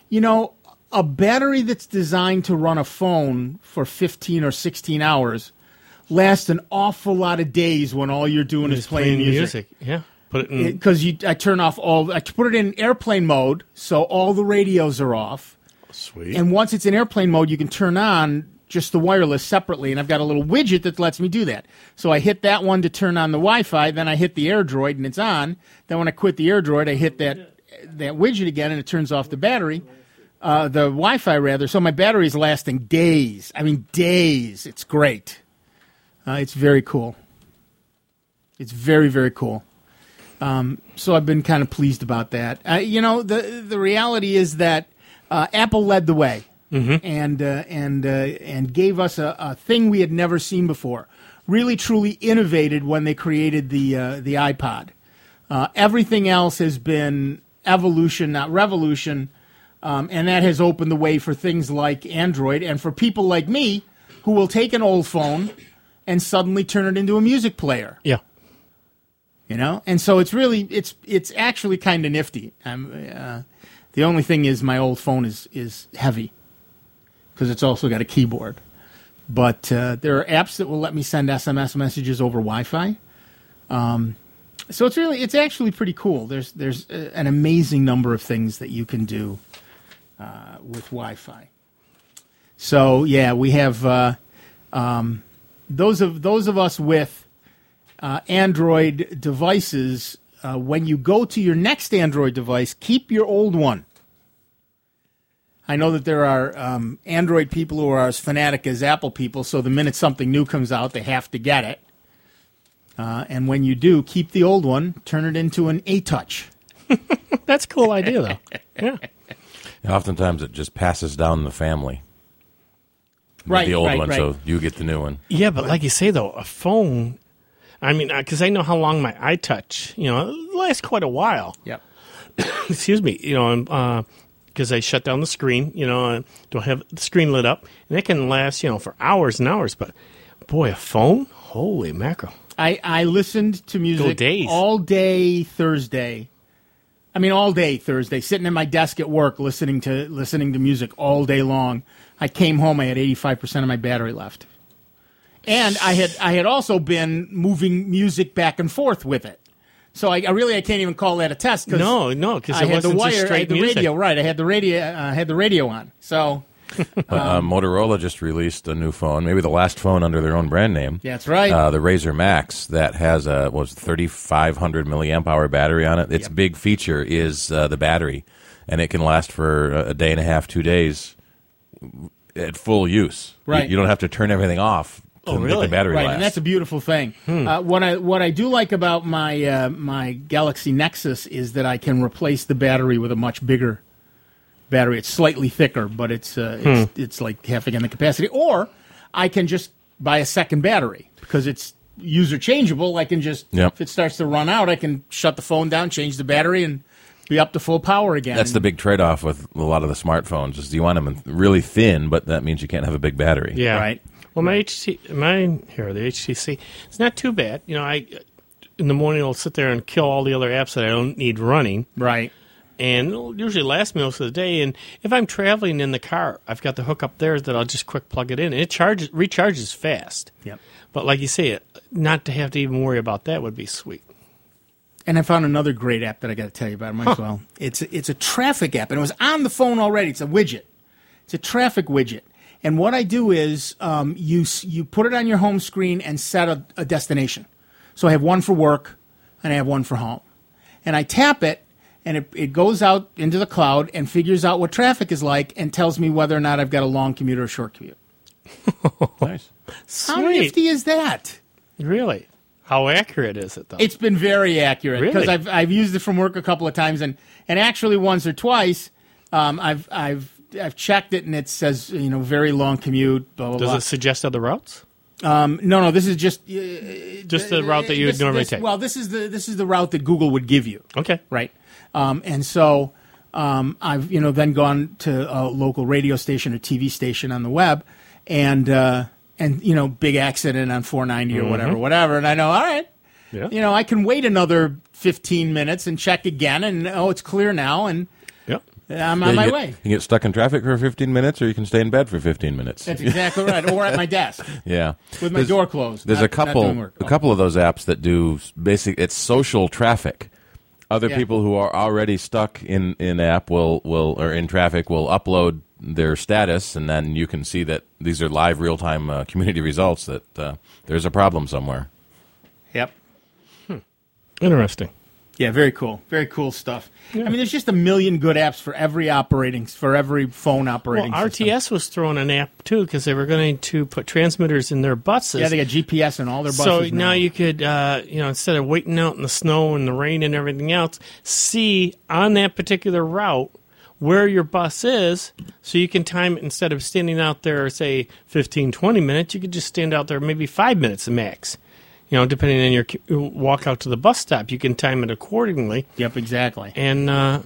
You know, a battery that's designed to run a phone for fifteen or sixteen hours lasts an awful lot of days when all you're doing is
Just
playing,
playing
music.
Yeah. Put it in.
Because you, I turn off all, I put it in airplane mode, so all the radios are off.
Sweet.
And once it's in airplane mode, you can turn on just the wireless separately, and I've got a little widget that lets me do that. So I hit that one to turn on the Wi-Fi, then I hit the AirDroid, and it's on. Then when I quit the AirDroid, I hit that that widget again, and it turns off the battery, uh, the Wi-Fi rather. So my battery is lasting days. I mean, days. It's great. Uh, it's very cool. It's very, very cool. Um, so I've been kind of pleased about that. Uh, you know, the the reality is that uh, Apple led the way mm-hmm. and uh, and uh, and gave us a, a thing we had never seen before. Really, truly innovated when they created the uh, the iPod. Uh, everything else has been evolution, not revolution, um, and that has opened the way for things like Android and for people like me who will take an old phone and suddenly turn it into a music player.
Yeah.
You know, and so it's really it's it's actually kind of nifty. I'm, uh, the only thing is my old phone is is heavy because it's also got a keyboard. But uh, there are apps that will let me send S M S messages over Wi-Fi. Um, so it's really it's actually pretty cool. There's there's a, an amazing number of things that you can do uh, with Wi-Fi. So yeah, we have uh, um, those of those of us with. Uh, Android devices, uh, when you go to your next Android device, keep your old one. I know that there are um, Android people who are as fanatic as Apple people, so the minute something new comes out, they have to get it. Uh, and when you do, keep the old one, turn it into an A-Touch.
That's a cool idea, though. Yeah.
And oftentimes it just passes down the family.
Right,
the old
right,
one,
right.
so you get the new one.
Yeah, but like you say, though, a phone... I mean, because I know how long my iTouch, you know, it lasts quite a while.
Yep.
Excuse me, you know, because uh, I shut down the screen, you know, I don't have the screen lit up, and it can last, you know, for hours and hours. But boy, a phone, holy mackerel!
I, I listened to music
days.
all day Thursday. I mean, all day Thursday, sitting at my desk at work, listening to listening to music all day long. I came home, I had eighty-five percent of my battery left. And I had I had also been moving music back and forth with it, so I, I really I can't even call that a test. Cause
no, no, because
I
it
had the
wasn't
wire,
just
I
straight
had the
music.
radio, right? I had the radio, uh, had the radio on. So
uh, uh, Motorola just released a new phone, maybe the last phone under their own brand name.
That's right.
Uh, the Razr Max that has a what was thirty-five hundred milliamp hour battery on it. Its
Yep.
big feature is uh, the battery, and it can last for a day and a half, two days at full use.
Right.
You, you don't have to turn everything off. To
Oh,
make
really?
the battery
Right,
last.
and that's a beautiful thing.
Hmm.
Uh, what I what I do like about my uh, my Galaxy Nexus is that I can replace the battery with a much bigger battery. It's slightly thicker, but it's uh, it's,
Hmm.
it's like half again the capacity. Or I can just buy a second battery because it's user changeable. I can just
Yep.
if it starts to run out, I can shut the phone down, change the battery, and be up to full power again.
That's the big trade-off with a lot of the smartphones. Is you want them really thin, but that means you can't have a big battery.
Yeah.
Right.
Well, my H T, my here the H T C, it's not too bad. You know, I in the morning I'll sit there and kill all the other apps that I don't need running,
Right.
and it'll usually last me most of the day. And if I'm traveling in the car, I've got the hook up there that I'll just quick plug it in, and it charges recharges fast.
Yep.
But like you say, not to have to even worry about that would be sweet.
And I found another great app that I got to tell you about. Might as well. It's a, it's a traffic app, and it was on the phone already. It's a widget. It's a traffic widget. And what I do is um, you s- you put it on your home screen and set a, a destination. So I have one for work, and I have one for home. And I tap it, and it, it goes out into the cloud and figures out what traffic is like and tells me whether or not I've got a long commute or a short commute.
Nice.
How
Sweet.
nifty is that?
Really? How accurate is it, though?
It's been very accurate because
Really?
I've I've used it from work a couple of times, and, and actually once or twice um, I've I've I've checked it and it says you know very long commute. Blah blah
Does
blah.
it suggest other routes?
Um, no, no, this is just uh,
Just the route that you would
this-
normally
this-
take.
Well, this is the this is the route that Google would give you,
Okay.
right? Um, and so um, I've you know then gone to a local radio station or T V station on the web, and uh, and you know big accident on four ninety or whatever, whatever, and I know all right.
Yeah.
You know, I can wait another fifteen minutes and check again, and oh, it's clear now, and
Yep.
I'm on
you
my
get,
way.
You can get stuck in traffic for fifteen minutes, or you can stay in bed for fifteen minutes.
That's exactly right. Or at my desk.
Yeah.
With my
there's,
door closed.
There's
not,
a couple a couple of those apps that do basic. It's social traffic. Other
Yeah.
people who are already stuck in, in app will, will or in traffic will upload their status, and then you can see that these are live real time uh, community results. That uh, there's a problem somewhere.
Yep.
Interesting.
Yeah, very cool. Very cool stuff. I mean, there's just a million good apps for every operating, for every phone operating
Well, R T S
system.
was throwing an app too because they were going to put transmitters in their buses.
Yeah, they got G P S in all their buses
So
now.
now you could, uh, you know, instead of waiting out in the snow and the rain and everything else, see on that particular route where your bus is, so you can time it instead of standing out there, say, fifteen, twenty minutes, you could just stand out there maybe five minutes max. You know, depending on your walk out to the bus stop, you can time it accordingly.
Yep, exactly.
And uh,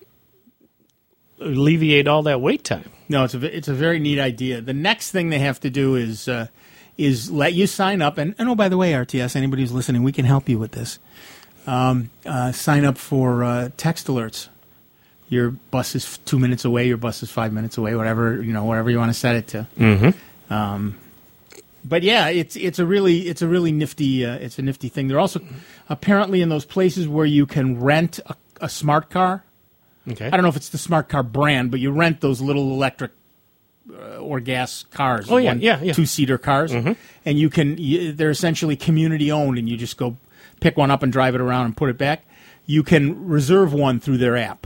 alleviate all that wait time.
No, it's a it's a very neat idea. The next thing they have to do is uh, is let you sign up. And, and oh, by the way, R T S, anybody who's listening, we can help you with this. Um, uh, sign up for uh, text alerts. Your bus is two minutes away. Your bus is five minutes away. Whatever you know, whatever you want to set it to.
Mm-hmm.
Um, but yeah, it's it's a really it's a really nifty uh, it's a nifty thing. They're also apparently in those places where you can rent a, a smart car.
Okay.
I don't know if it's the smart car brand, but you rent those little electric uh, or gas cars.
Oh, yeah,
one,
yeah, yeah.
two-seater cars,
Mm-hmm.
and you can. You, they're essentially community owned, and you just go pick one up and drive it around and put it back. You can reserve one through their app.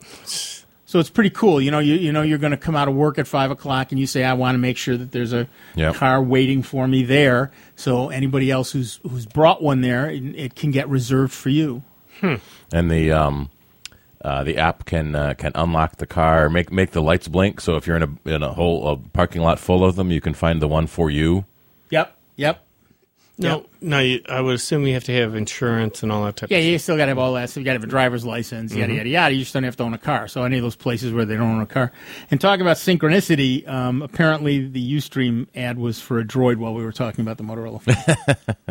So it's pretty cool. You know, you you know you're going to come out of work at five o'clock, and you say, "I want to make sure that there's a
Yep.
car waiting for me there." So anybody else who's who's brought one there, it, it can get reserved for you.
And the um, uh, the app can uh, can unlock the car, make make the lights blink. So if you're in a in a whole a parking lot full of them, you can find the one for you.
Yep. Yep.
No,
Yep.
no. You, I would assume you have to have insurance and all that type
Yeah,
of
you still got to have all that. So you got to have a driver's license, yada yada yada. You just don't have to own a car. So any of those places where they don't own a car. And talking about synchronicity, um, apparently the Ustream ad was for a Droid while we were talking about the Motorola phone.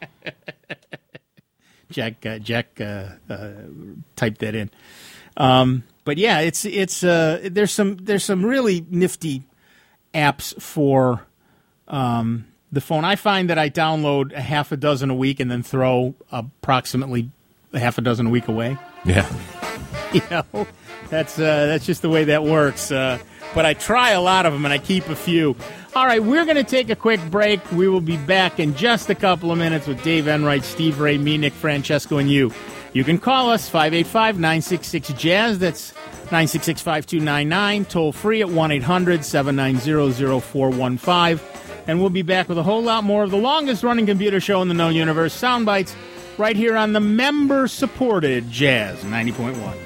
Jack uh, Jack uh, uh, typed that in. Um, but yeah, it's it's uh, there's some there's some really nifty apps for. Um, The phone. I find that I download a half a dozen a week and then throw approximately a half a dozen a week away.
Yeah.
You know, that's uh, that's just the way that works. Uh, but I try a lot of them and I keep a few. All right, we're going to take a quick break. We will be back in just a couple of minutes with Dave Enright, Steve Ray, me, Nick Francesco, and you. You can call us five eight five, nine six six, jazz. That's nine six six, five two nine nine. Toll free at one eight hundred, seven nine zero, zero four one five. And we'll be back with a whole lot more of the longest-running computer show in the known universe, Soundbites, right here on the member-supported Jazz ninety point one.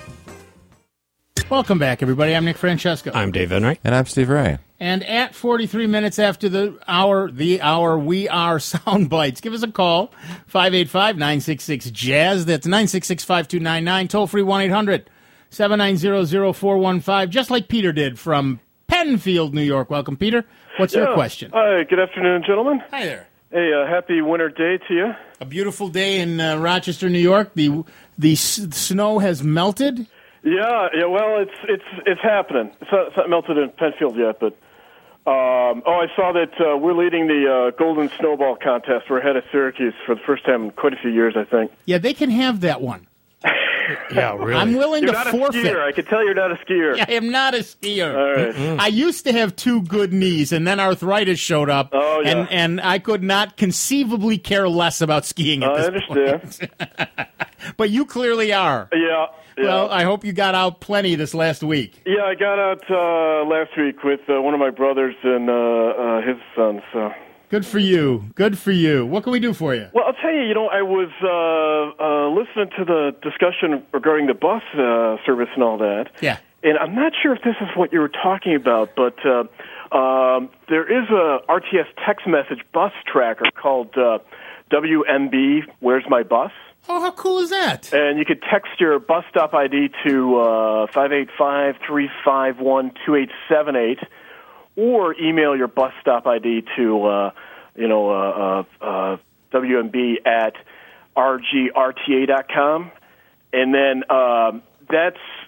Welcome back, everybody. I'm Nick Francesco.
I'm Dave Enright.
And I'm Steve Ray.
And at forty-three minutes after the hour, the hour, we are Soundbites. Give us a call, five eight five, nine six six, jazz. That's nine six six, five two nine nine. Toll-free one eight hundred, seven nine zero, zero four one five, just like Peter did from Penfield, New York. Welcome, Peter. What's
yeah.
your question?
Hi, good afternoon, gentlemen.
Hi there.
Hey, uh, happy winter day to you.
A beautiful day in uh, Rochester, New York. The the s- snow has melted.
Yeah, yeah. Well, it's it's it's happening. It's not, it's not melted in Penfield yet, but um, oh, I saw that uh, we're leading the uh, Golden Snowball contest. We're ahead of Syracuse for the first time in quite a few years, I think.
Yeah, they can have that one.
Yeah, really.
I'm willing
You're
to
not
forfeit.
a skier. I can tell you're not a skier.
I am not a skier.
All right.
I used to have two good knees, and then arthritis showed up,
Oh, yeah.
and, and I could not conceivably care less about skiing at
I
this
understand.
point. But you clearly are.
Yeah. Yeah.
Well, I hope you got out plenty this last week.
yeah, I got out uh, last week with uh, one of my brothers and uh, uh, his son, so...
Good for you. Good for you. What can we do for you?
Well, I'll tell you, you know, I was uh, uh, listening to the discussion regarding the bus uh, service and all that.
Yeah.
And I'm not sure if this is what you were talking about, but uh, um, there is a R T S text message bus tracker called uh, W M B, Where's My Bus?
Oh, how cool is that?
And you could text your bus stop I D to uh, five eight five, three five one, two eight seven eight. Or email your bus stop I D to, uh, you know, uh, uh, uh, W M B at R G R T A dot com. And then um, that's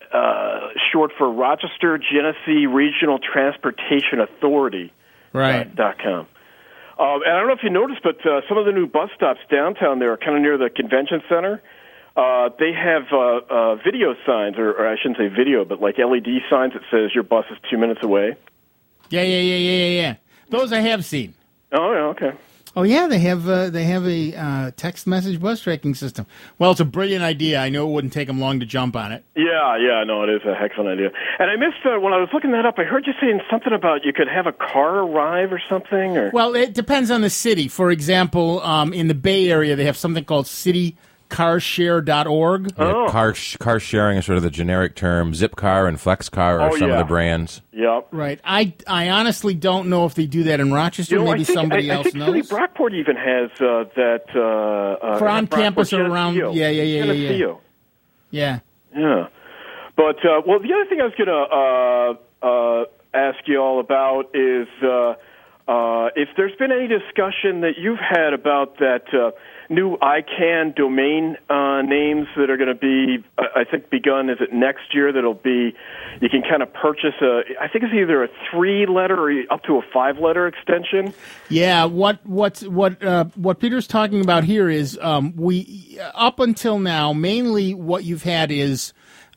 uh, short for Rochester Genesee Regional Transportation Authority.
Right.
Dot com. Um, and I don't know if you noticed, but uh, some of the new bus stops downtown there, kind of near the convention center, uh, they have uh, uh, video signs, or, or I shouldn't say video, but like L E D signs that says your bus is two minutes away.
Yeah, yeah, yeah, yeah, yeah, yeah. Those I have seen.
Oh, yeah, okay.
Oh yeah, they have uh, they have a uh, text message bus tracking system. Well, it's a brilliant idea. I know it wouldn't take them long to jump on it.
Yeah, yeah, no, it is a heck of an idea. And I missed uh, when I was looking that up. I heard you saying something about you could have a car arrive or something. Or
well, it depends on the city. For example, um, in the Bay Area, they have something called city car share dot org.
Yeah,
Oh.
car sh- car sharing is sort of the generic term. Zipcar and FlexCar are
Oh,
some
yeah.
of the brands.
Yep.
Right. I, I honestly don't know if they do that in Rochester.
You know,
Maybe
I think,
somebody
I, I
else
think
knows.
City Brockport even has uh, that. Uh, uh,
For on
Brockport,
campus or around-
Geneseo.
yeah, yeah, yeah, yeah, yeah.
Geneseo.
Yeah.
Yeah. But, uh, well, the other thing I was going to uh, uh, ask you all about is uh, uh, if there's been any discussion that you've had about that uh, new I CANN domain uh, names that are going to be, I think, begun, is it next year, that'll be, you can kind of purchase a, I think it's either a three-letter or up to a five-letter extension.
Yeah, what what what uh, what Peter's talking about here is um, we up until now mainly what you've had is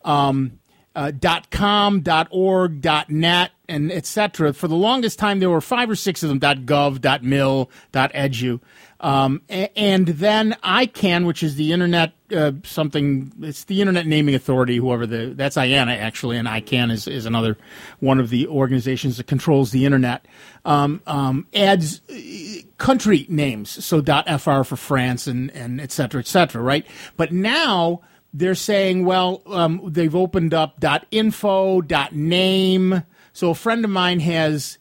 um, uh, .com, .org, .net, and et cetera. For the longest time, there were five or six of them: .gov, .mil, .edu, um, a- and then I CANN, which is the Internet uh, something. It's the Internet Naming Authority. Whoever the that's I A N A actually, and I CANN is is another one of the organizations that controls the Internet. Um, um, adds uh, country names, so .fr for France and and et cetera, et cetera, right? But now they're saying, well, um, they've opened up .info, .name. So a friend of mine has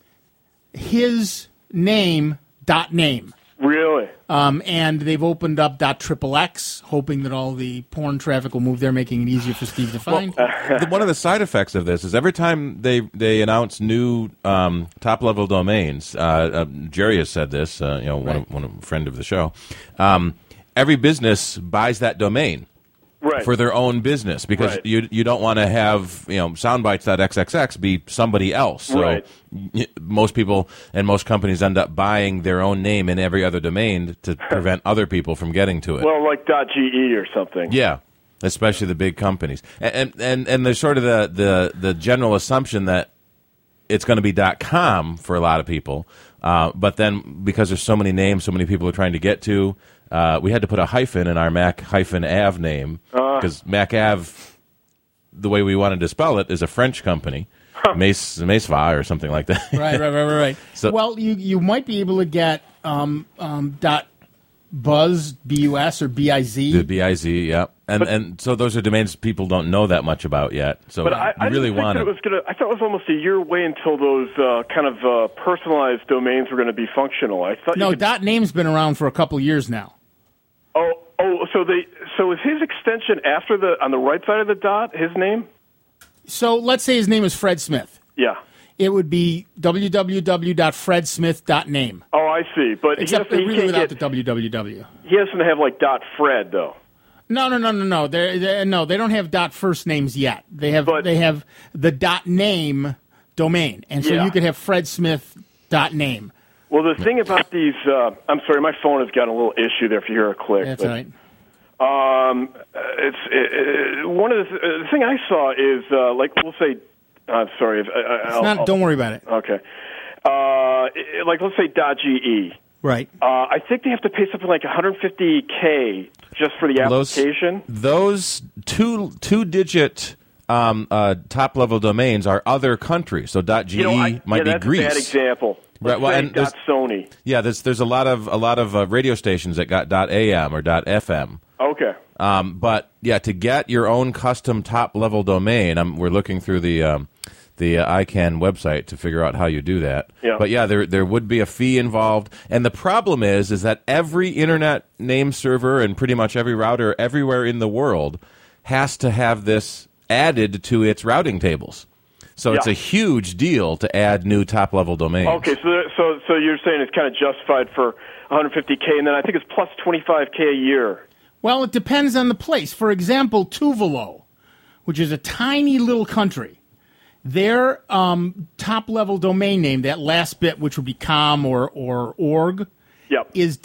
his name .name.
Really?
Um, and they've opened up .xxx, hoping that all the porn traffic will move there, making it easier for Steve to find.
The- one of the side effects of this is every time they they announce new um, top level domains, uh, uh, Jerry has said this, uh, you know, one, of, one of, friend of the show. Um, every business buys that domain.
Right.
For their own business, because
Right.
you you don't want to have, you know, soundbites.xxx be somebody else. So
Right.
y- most people and most companies end up buying their own name in every other domain to prevent other people from getting to it.
Well, like .ge or something.
Yeah, especially the big companies, and and and there's sort of the the, the general assumption that it's going to be .com for a lot of people, uh, but then because there's so many names, so many people are trying to get to, uh, we had to put a hyphen in our Mac hyphen Ave name because uh. Mac Ave, the way we wanted to spell it, is a French company, huh. Mace Maceva or something like that.
right, right, right, right, right.
So,
well, you you might be able to get um, um, dot Buzz, B U S, or B I Z.
The B I Z, yeah. And but, and so those are domains people don't know that much about yet. So
but I,
you
I
really
didn't think
want
that it was gonna. I thought it was almost a year away until those uh, kind of uh, personalized domains were going to be functional. I thought
no,
you could...
dot name's been around for a couple years now.
Oh, oh, so they so is his extension after the on the right side of the dot his name?
So let's say his name is Fred Smith.
Yeah.
It would be w w w dot fred smith dot name.
Oh, I see. But
except
he, has,
really
he
without
get,
the w w w.
He doesn't have like dot Fred though.
No, no, no, no, no. They're, they're, no, they don't have dot first names yet. They have
but,
they have the dot name domain, and so
yeah.
you could have Fred Smith dot name.
Well, the thing about these, uh, I'm sorry, my phone has got a little issue there. If you hear a click,
that's
but,
right.
Um, it's it, it, one of the, uh, the thing I saw is uh, like we'll say. I'm sorry. If, I,
it's not, don't worry about it.
Okay. Uh, it, like let's say .ge.
Right.
Uh, I think they have to pay something like one hundred fifty K just for the application.
Those, those two two digit um, uh, top level domains are other countries. So .ge
you know, I,
might
yeah,
be
that's
Greece.
A bad example. Let's
right. Well,
say
and there's,
Sony.
Yeah, there's there's a lot of a lot of uh, radio stations that got .am or .fm.
Okay.
Um, but yeah, to get your own custom top level domain, um, we're looking through the um, the uh, I CANN website to figure out how you do that.
Yeah.
But yeah, there there would be a fee involved, and the problem is is that every internet name server and pretty much every router everywhere in the world has to have this added to its routing tables. So
yeah.
it's a huge deal to add new top level domains.
Okay, so there, so so you're saying it's kind of justified for one hundred fifty K, and then I think it's plus twenty-five K a year.
Well, it depends on the place. For example, Tuvelo, which is a tiny little country, their um, top-level domain name, that last bit, which would be .com or, or .org,
yep.
is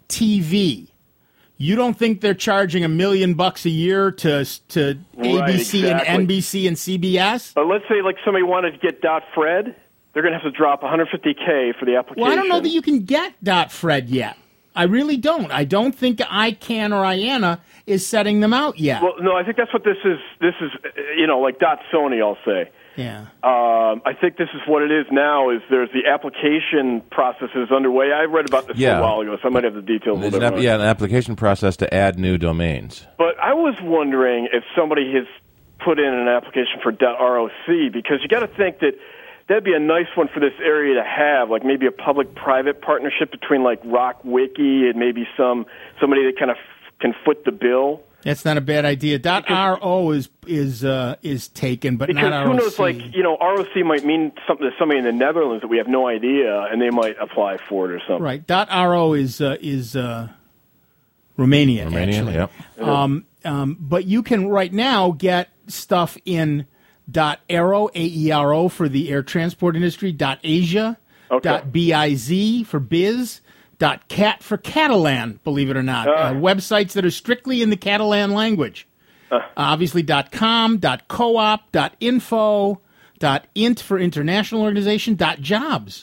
.tv. You don't think they're charging a million bucks a year to to
Right,
A B C
exactly.
and N B C and C B S?
But let's say like somebody wanted to get .fred, they're going to have to drop one hundred fifty K for the application.
Well, I don't know that you can get .fred yet. I really don't. I don't think ICANN or IANA is setting them out yet.
Well, no, I think that's what this is. This is, uh, you know, like .sony, I'll say.
Yeah.
Um, I think this is what it is now. Is there's the application process is underway. I read about this
Yeah.
a while ago, so I might have the details. a
There's
little
an
bit
app-
wrong.
yeah, an application process to add new domains.
But I was wondering if somebody has put in an application for .roc, because you got to think that that'd be a nice one for this area to have, like maybe a public-private partnership between like RockWiki and maybe some somebody that kind of f- can foot the bill.
That's not a bad idea. .ro is is uh, is taken, but
Because
not
who
R O C.
knows, like, you know, R O C might mean something to somebody in the Netherlands that we have no idea, and they might apply for it or something.
Right. .ro is uh, is uh, Romania,
Romanian,
actually.
yep.
Um, um, but you can right now get stuff in .aero, A E R O for the air transport industry, .asia,
Okay.
.biz for biz, .cat for Catalan, believe it or not. Uh, websites that are strictly in the Catalan language. Uh, obviously .com, .coop, .info, .int for international organization, .jobs,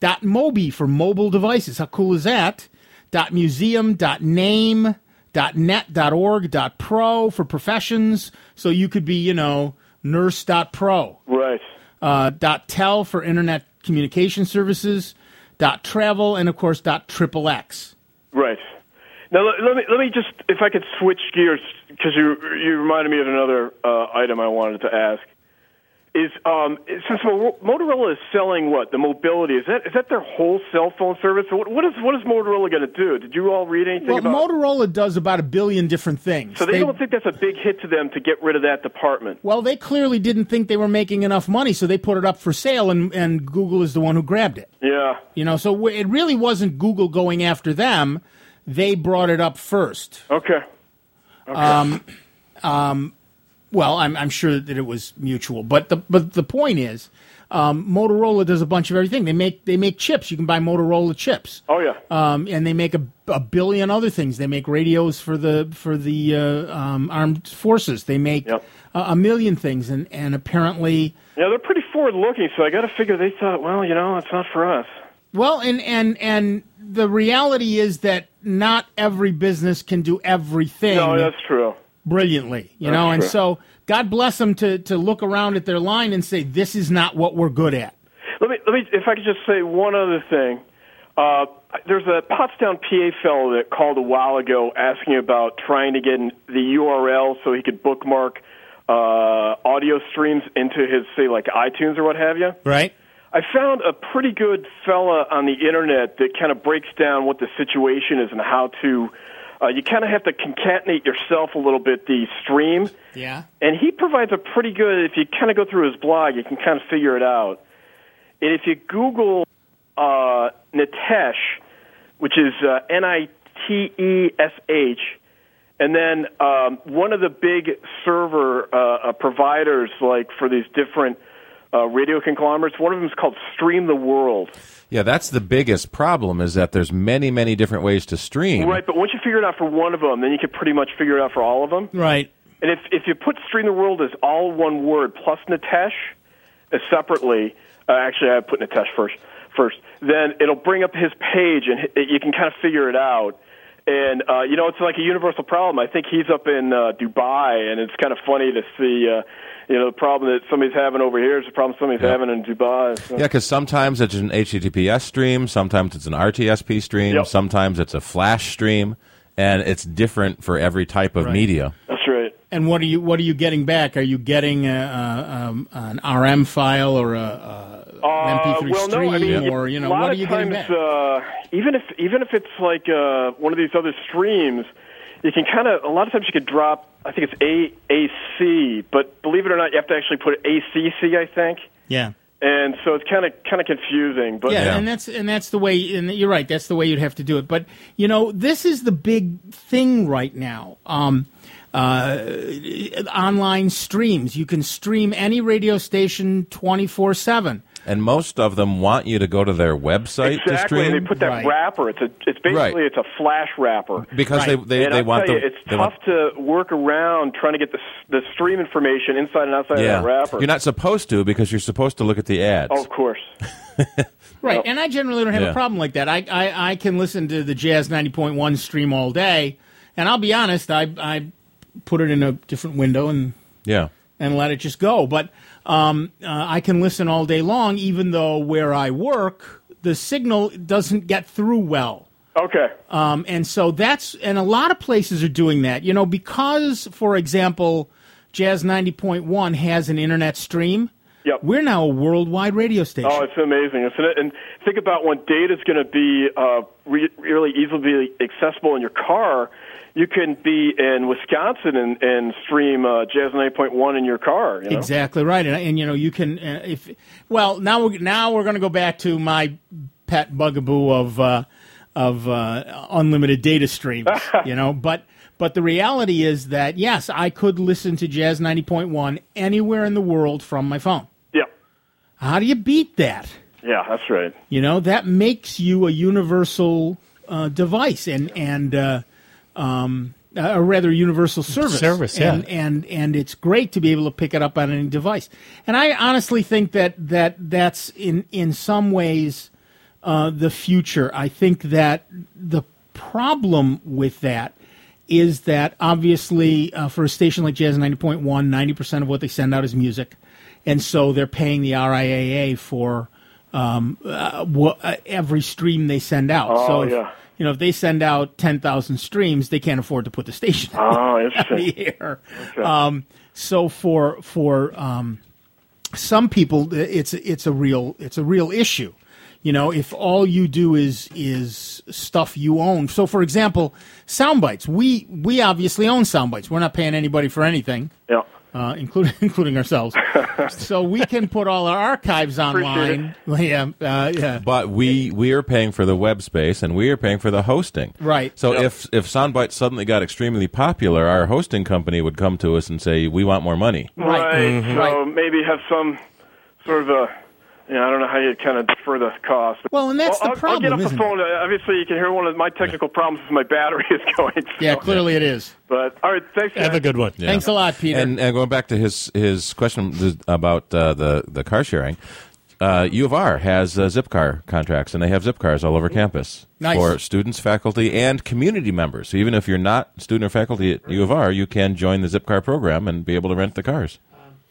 .mobi for mobile devices. How cool is that? .museum, .name, .net, .org, .pro for professions. So you could be, you know, nurse.pro.
Right.
Uh, .tel for internet communication services, .travel, and, of course, .triple X.
Right. Now, let, let me let me just, if I could switch gears, because you you reminded me of another uh, item I wanted to ask. Is um, since Motorola is selling what, the mobility, is that is that their whole cell phone service? What, what is what is Motorola going to do? Did you all read anything
Well,
about?
Motorola does about a billion different things.
So they, don't think that's a big hit to them to get rid of that department.
Well, they clearly didn't think they were making enough money, so they put it up for sale, and, and Google is the one who grabbed it.
Yeah.
You know, so w- it really wasn't Google going after them. They brought it up first.
Okay. Okay.
Um, um, well, I'm, I'm sure that it was mutual, but the but the point is, um, Motorola does a bunch of everything. They make they make chips. You can buy Motorola chips.
Oh yeah.
Um, and they make a, a billion other things. They make radios for the for the uh, um, armed forces. They make
Yep.
a, a million things, and and apparently,
Yeah, they're pretty forward looking, so I got to figure they thought, well, you know, it's not for us.
well, and and and the reality is that not every business can do everything.
No, that's true.
Brilliantly, you
That's
know, and
true.
so God bless them to to look around at their line and say, this is not what we're good at.
Let me, let me, if I could just say one other thing. Uh, there's a Pottstown, P A fellow that called a while ago asking about trying to get in the U R L so he could bookmark uh, audio streams into his, say, like iTunes or what have you.
Right.
I found a pretty good fella on the internet that kind of breaks down what the situation is and how to. Uh, you kind of have to concatenate yourself a little bit, the stream.
Yeah.
And he provides a pretty good, if you kind of go through his blog, you can kind of figure it out. And if you Google uh, Nitesh, which is uh, N I T E S H, and then um, one of the big server uh, uh, providers, like for these different uh, radio conglomerates, one of them is called Stream the World.
Yeah, that's the biggest problem, is that there's many, many different ways to stream.
Right, but once you figure it out for one of them, then you can pretty much figure it out for all of them.
Right.
And if if you put Stream the World as all one word plus Nitesh as separately, uh, actually I put Nitesh first, first, then it'll bring up his page and h- you can kind of figure it out. And, uh, you know, it's like a universal problem. I think he's up in uh, Dubai, and it's kind of funny to see, uh, you know, the problem that somebody's having over here is the problem somebody's
Yeah.
having in Dubai. So.
Yeah, because sometimes it's an H T T P S stream, sometimes it's an R T S P stream,
Yep.
sometimes it's a Flash stream, and it's different for every type of
Right.
media.
That's right.
And what are you what are you getting back? Are you getting a, a, um, an R M file or a, a an M P three
Uh, well,
stream,
no, I mean,
or you know,
a lot
what are
of
you
times,
getting back?
Uh, even if even if it's like uh, one of these other streams, you can kind of a lot of times you could drop. I think it's A A C, but believe it or not, you have to actually put A C C. I think,
Yeah.
and so it's kind of kind of confusing. But
Yeah,
Yeah.
and that's and that's the way. And you're right. That's the way you'd have to do it. But you know, this is the big thing right now. Um, uh, online streams. You can stream any radio station twenty-four seven.
And most of them want you to go to their website
exactly.
to stream.
They put that
Right.
wrapper. It's a. It's basically
Right.
it's a flash wrapper.
Because
Right.
they they,
and
they
I'll
want
tell
the
you, it's
they
tough
want,
to work around trying to get the the stream information inside and outside
yeah.
of that wrapper.
You're not supposed to because you're supposed to look at the ads.
Oh, of course.
Right, and I generally don't have
Yeah.
a problem like that. I, I, I can listen to the Jazz ninety point one stream all day, and I'll be honest, I I put it in a different window and
Yeah.
and let it just go. But um, uh, I can listen all day long, even though where I work, the signal doesn't get through well.
Okay.
Um, and so that's, and a lot of places are doing that. You know, because, for example, Jazz ninety point one has an internet stream.
Yep.
We're now a worldwide radio station.
Oh, it's amazing, isn't it? And think about when data is going to be uh, re- really easily accessible in your car. You can be in Wisconsin and, and stream uh, Jazz ninety point one in your car. You know?
Exactly right, and, and you know you can uh, if well now we're now we're going to go back to my pet bugaboo of uh, of uh, unlimited data streams. you know, but but the reality is that yes, I could listen to Jazz ninety point one anywhere in the world from my phone.
Yeah.
How do you beat that?
Yeah, that's right.
You know, that makes you a universal uh, device and and uh, um, a rather universal service.
Service, yeah.
And, and and it's great to be able to pick it up on any device. And I honestly think that that that's in in some ways uh, the future. I think that the problem with that is that obviously uh, for a station like Jazz ninety point one, ninety percent of what they send out is music, and so they're paying the R I A A for um, uh, wh- uh, every stream they send out.
Oh,
so if,
yeah.
you know, if they send out ten thousand streams, they can't afford to put the station
Oh,
on
interesting.
the air.
Okay.
Um, so for for um, some people, it's it's a real it's a real issue. You know, if all you do is is stuff you own. So, for example, Soundbites. We we obviously own Soundbites. We're not paying anybody for anything.
Yeah.
Uh, including including ourselves, so we can put all our archives online. Yeah, uh, yeah.
But we we are paying for the web space and we are paying for the hosting.
Right.
So
Yep.
if if Soundbite suddenly got extremely popular, our hosting company would come to us and say, "We want more money."
Right.
Right.
Mhm.
So
Right.
maybe have some sort of a. You know, I don't know how you kind of defer the cost.
Well, and that's
Well,
the
I'll,
problem,
I'll get off
isn't
the
it?
phone. Uh, Obviously, you can hear one of my technical problems is my battery is going. So.
Yeah, clearly it is.
But all right, thanks.
Have
guys.
a good one.
Yeah.
Thanks a lot, Peter.
And, and going back to his his question th- about uh, the the car sharing, uh, U of R has uh, Zipcar contracts, and they have Zipcars all over campus
Nice.
for students, faculty, and community members. So even if you're not student or faculty at U of R, you can join the Zipcar program and be able to rent the cars.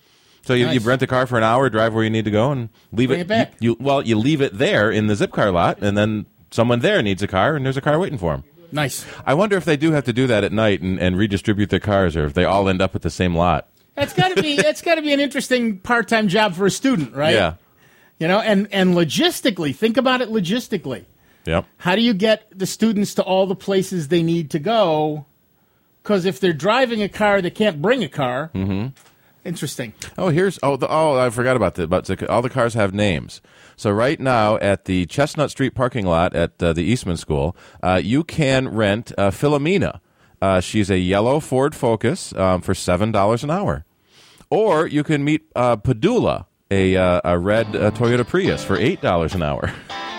So you,
Nice.
you rent the car for an hour, drive where you need to go, and leave
Bring
it.
it back.
You, you well, you leave it there in the Zipcar lot, and then someone there needs a car, and there's a car waiting for them.
Nice.
I wonder if they do have to do that at night and, and redistribute their cars, or if they all end up at the same lot.
That's got to be that's got to be an interesting part-time job for a student, right?
Yeah.
You know, and and logistically, think about it logistically.
Yep.
How do you get the students to all the places they need to go? Because if they're driving a car, they can't bring a car. Mm-hmm. Interesting.
Oh, here's oh the, oh I forgot about that. But the, all the cars have names. So right now at the Chestnut Street parking lot at uh, the Eastman School, uh, you can rent uh, Philomena. Uh, she's a yellow Ford Focus um, for seven dollars an hour, or you can meet uh, Padula, a uh, a red uh, Toyota Prius for eight dollars an hour.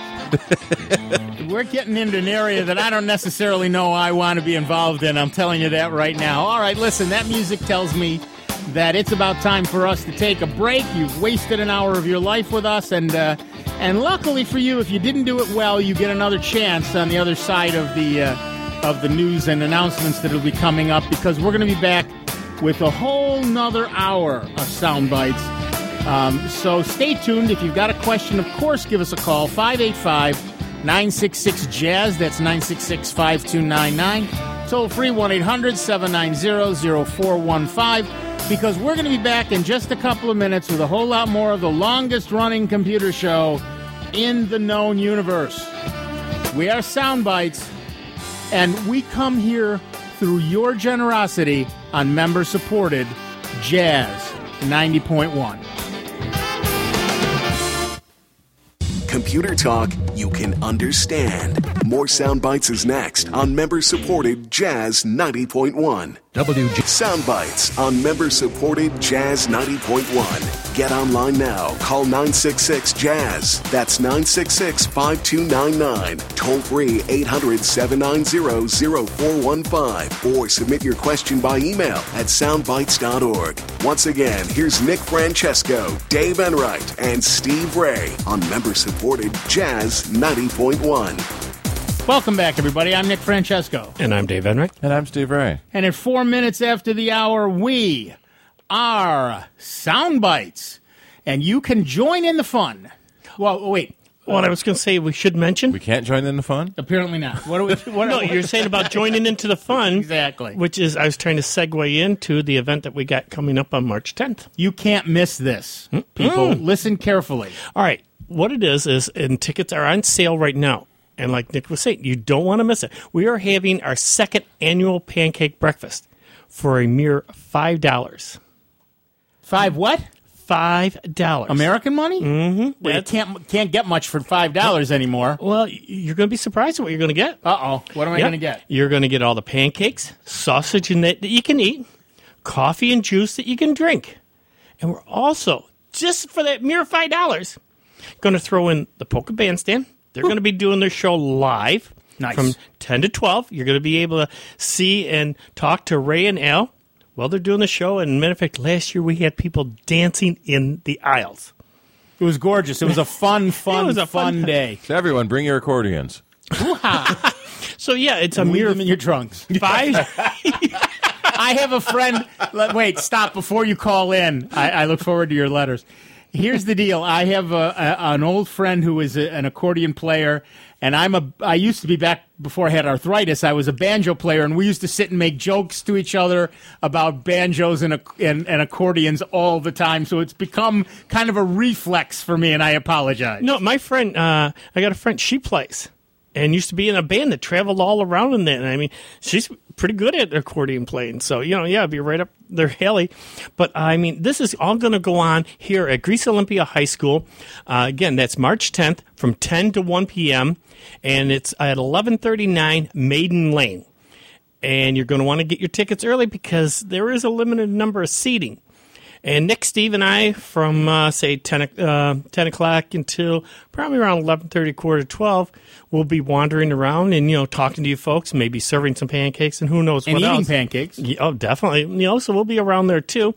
We're getting into an area that I don't necessarily know I want to be involved in. I'm telling you that right now. All right, listen, that music tells me that it's about time for us to take a break. You've wasted an hour of your life with us, and uh, and luckily for you, if you didn't do it well, you get another chance on the other side of the uh, of the news and announcements that will be coming up, because we're going to be back with a whole nother hour of sound bites. Um, so stay tuned. If you've got a question, of course, give us a call, five eight five, nine six six, jazz. That's nine six six, five two nine nine. Toll free, one eight hundred, seven nine zero, zero four one five. Because we're going to be back in just a couple of minutes with a whole lot more of the longest-running computer show in the known universe. We are Soundbites, and we come here through your generosity on member-supported Jazz ninety point one.
Computer talk you can understand. More Sound Bites is next on member-supported Jazz ninety point one. W G Soundbites on member-supported Jazz ninety point one. Get online now. Call nine six six, Jazz. That's nine six six, five two nine nine. Toll free eight hundred, seven nine zero, zero four one five. Or submit your question by email at soundbites dot org. Once again, here's Nick Francesco, Dave Enright, and Steve Ray on member-supported Jazz ninety point one.
Welcome back, everybody. I'm Nick Francesco.
And I'm Dave Enright.
And I'm Steve Ray.
And at four minutes after the hour, we are Soundbites. And you can join in the fun. Well, wait.
What I was going to say, we should mention.
We can't join in the fun?
Apparently not. What are we? What
No,
are,
you're saying about joining into the fun.
Exactly.
Which is, I was trying to segue into the event that we got coming up on March tenth.
You can't miss this, people.
Mm.
Listen carefully.
All right. What it is, is, and tickets are on sale right now. And like Nick was saying, you don't want to miss it. We are having our second annual pancake breakfast for a mere five dollars.
Five what?
Five dollars.
American money?
Mm-hmm.
Well, you can't, can't get much for five dollars anymore.
Well, you're going to be surprised at what you're going to get.
Uh-oh. What am I
Yep.
going to get?
You're going to get all the pancakes, sausage and that, that you can eat, coffee and juice that you can drink. And we're also, just for that mere five dollars, going to throw in the polka bandstand. They're going to be doing their show live
Nice.
from ten to twelve. You're going to be able to see and talk to Ray and Al while they're doing the show. And matter of fact, last year we had people dancing in the aisles.
It was gorgeous. It was a fun, fun,
was a
fun,
fun-
day.
So everyone, bring your accordions.
So, yeah, it's a
Leave
mere
them in your trunks.
five.
I have a friend. let- Wait, stop before you call in. I, I look forward to your letters. Here's the deal. I have a, a, an old friend who is a, an accordion player, and I'm a. I used to be back before I had arthritis. I was a banjo player, and we used to sit and make jokes to each other about banjos and, and, and accordions all the time. So it's become kind of a reflex for me, and I apologize.
No, my friend, uh, I got a friend, she plays and used to be in a band that traveled all around in that. And I mean, she's pretty good at accordion playing. So, you know, yeah, it'd be right up their alley. But, I mean, this is all going to go on here at Greece Olympia High School. Uh, again, that's March tenth from ten to one p.m. And it's at eleven thirty-nine Maiden Lane. And you're going to want to get your tickets early because there is a limited number of seating. And Nick, Steve, and I, from, uh, say, ten, uh, ten o'clock until probably around eleven thirty, quarter to twelve, we'll be wandering around and, you know, talking to you folks, maybe serving some pancakes and who knows
and
what
eating
else.
pancakes.
Yeah, oh, definitely. You know, so we'll be around there, too.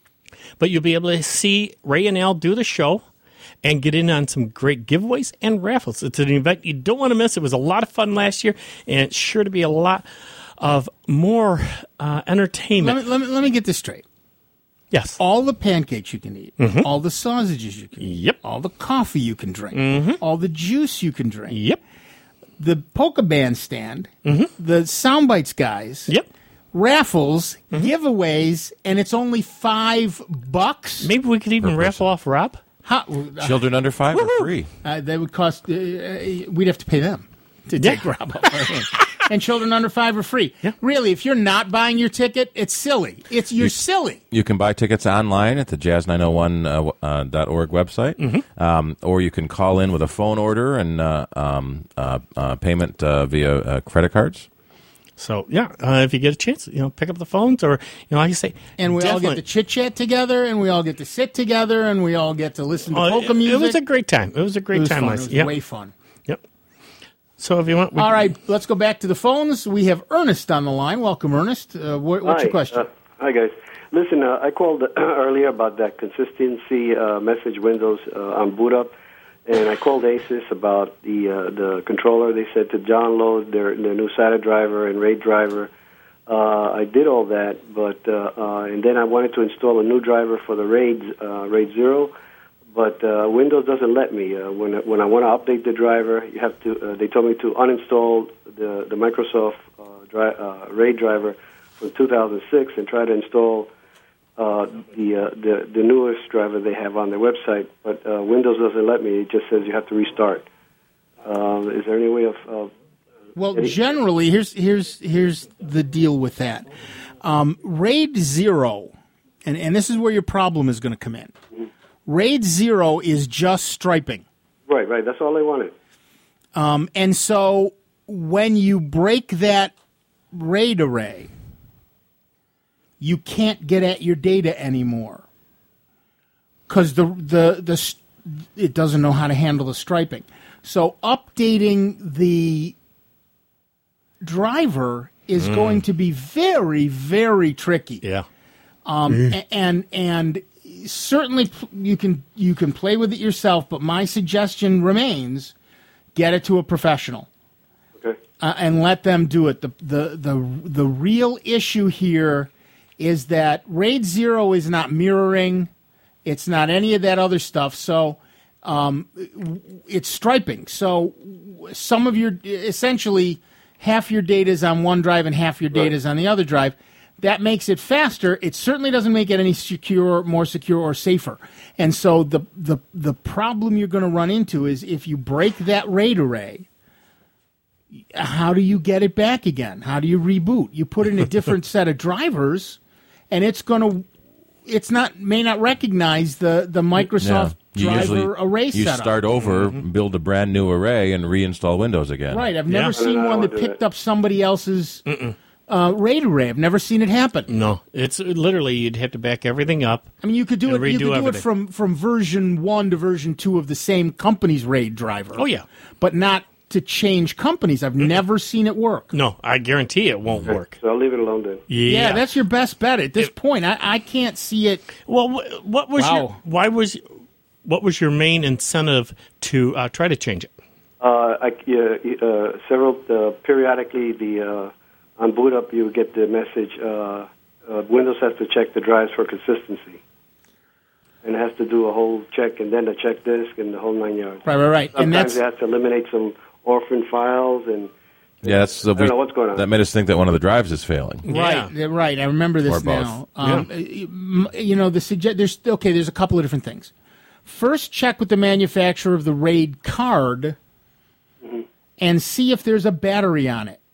But you'll be able to see Ray and Al do the show and get in on some great giveaways and raffles. It's an event you don't want to miss. It was a lot of fun last year, and it's sure to be a lot of more uh, entertainment.
Let me, let me, let me get this straight.
Yes.
All the pancakes you can eat, all the sausages you can eat,
Yep.
all the coffee you can drink, all the juice you can drink,
Yep.
the polka band stand, the Soundbites guys,
Yep.
raffles, giveaways, and it's only five bucks.
Maybe we could even raffle off Rob.
How,
Children under five are free.
uh, that would cost. Uh, uh, we'd have to pay them to
Yeah.
take Rob off our hands. And children under five are free.
Yeah.
Really, if you're not buying your ticket, it's silly. It's you're silly.
You can buy tickets online at the jazz nine oh one dot org website,
Mm-hmm.
um, or you can call in with a phone order and uh, um, uh, uh, payment uh, via uh, credit cards.
So, yeah, uh, if you get a chance, you know, pick up the phones or, you know, like you say.
And we all
definitely-
get to chit chat together, and we all get to sit together, and we all get to listen to
Oh,
polka
it,
music.
it was a great time. It was a
It
great
was
time
fun.
last
It was
Yep.
way fun.
Yep. So if you want. we
All
can-
right, let's go back to the phones. We have Ernest on the line. Welcome, Ernest. Uh, what, what's
Hi,
your question?
Uh, hi, guys. Listen, uh, I called earlier about that consistency uh, message windows uh, on boot up, and I called ASUS about the uh, the controller. They said to download their their new SATA driver and RAID driver. Uh, I did all that, but uh, uh, and then I wanted to install a new driver for the RAID uh, RAID Zero, but uh, Windows doesn't let me. Uh, when when I want to update the driver, you have to. Uh, they told me to uninstall the the Microsoft uh, dri- uh, RAID driver from two thousand six and try to install uh, the, uh, the the newest driver they have on their website. But uh, Windows doesn't let me. It just says you have to restart. Um, is there any way of? of
Well, generally, here's here's here's the deal with that. Um, RAID Zero, and, and this is where your problem is going to come in. RAID Zero is just striping.
Right, right. That's all they wanted.
Um, and so when you break that RAID array, you can't get at your data anymore because the the the it doesn't know how to handle the striping. So updating the driver is
Mm.
going to be very, very tricky.
Yeah.
Um,
Mm.
a- and and certainly p- you can you can play with it yourself, but my suggestion remains: get it to a professional.
Okay.
Uh, and let them do it. The, the the the real issue here is that RAID zero is not mirroring. It's not any of that other stuff. So um, it's striping. So some of your essentially half your data is on one drive and half your data is on the other drive. That makes it faster. It certainly doesn't make it any secure, more secure, or safer. And so the the the problem you're going to run into is if you break that RAID array, how do you get it back again? How do you reboot? You put in a different set of drivers, and it's going to it's not may not recognize the the Microsoft
You
driver
usually,
array
you
setup.
start over, build a brand new array, and reinstall Windows again.
Right. I've never
Yeah.
seen
No, no, I
one
don't
that
do
picked
that.
up somebody else's uh, RAID array. I've never seen it happen.
No, it's literally you'd have to back everything up.
I mean, you could do
And
it. You
redo
could do it
everything.
from from version one to version two of the same company's RAID driver.
Oh, yeah.
but not to change companies. I've never seen it work.
No, I guarantee it won't work.
So I'll leave it alone then.
Yeah,
Yeah, that's your best bet at this point. I, I can't see it.
well. wh- What was
Wow.
your? Why was? What was your main incentive to uh, try to change it?
Uh, I, yeah, uh, several uh, periodically the uh, on boot up you get the message. Uh, uh, Windows has to check the drives for consistency, and it has to do a whole check and then a check disk and the whole nine yards.
Right, right, right. And
Sometimes
that's
it has to eliminate some orphan files and
Yeah, that's the,
I don't know what's going on.
That made us think that one of the drives is failing.
right, yeah, right. I remember this
Or both.
now. Um, m- You know, the suggest there's okay. There's a couple of different things. First, check with the manufacturer of the RAID card and see if there's a battery on it.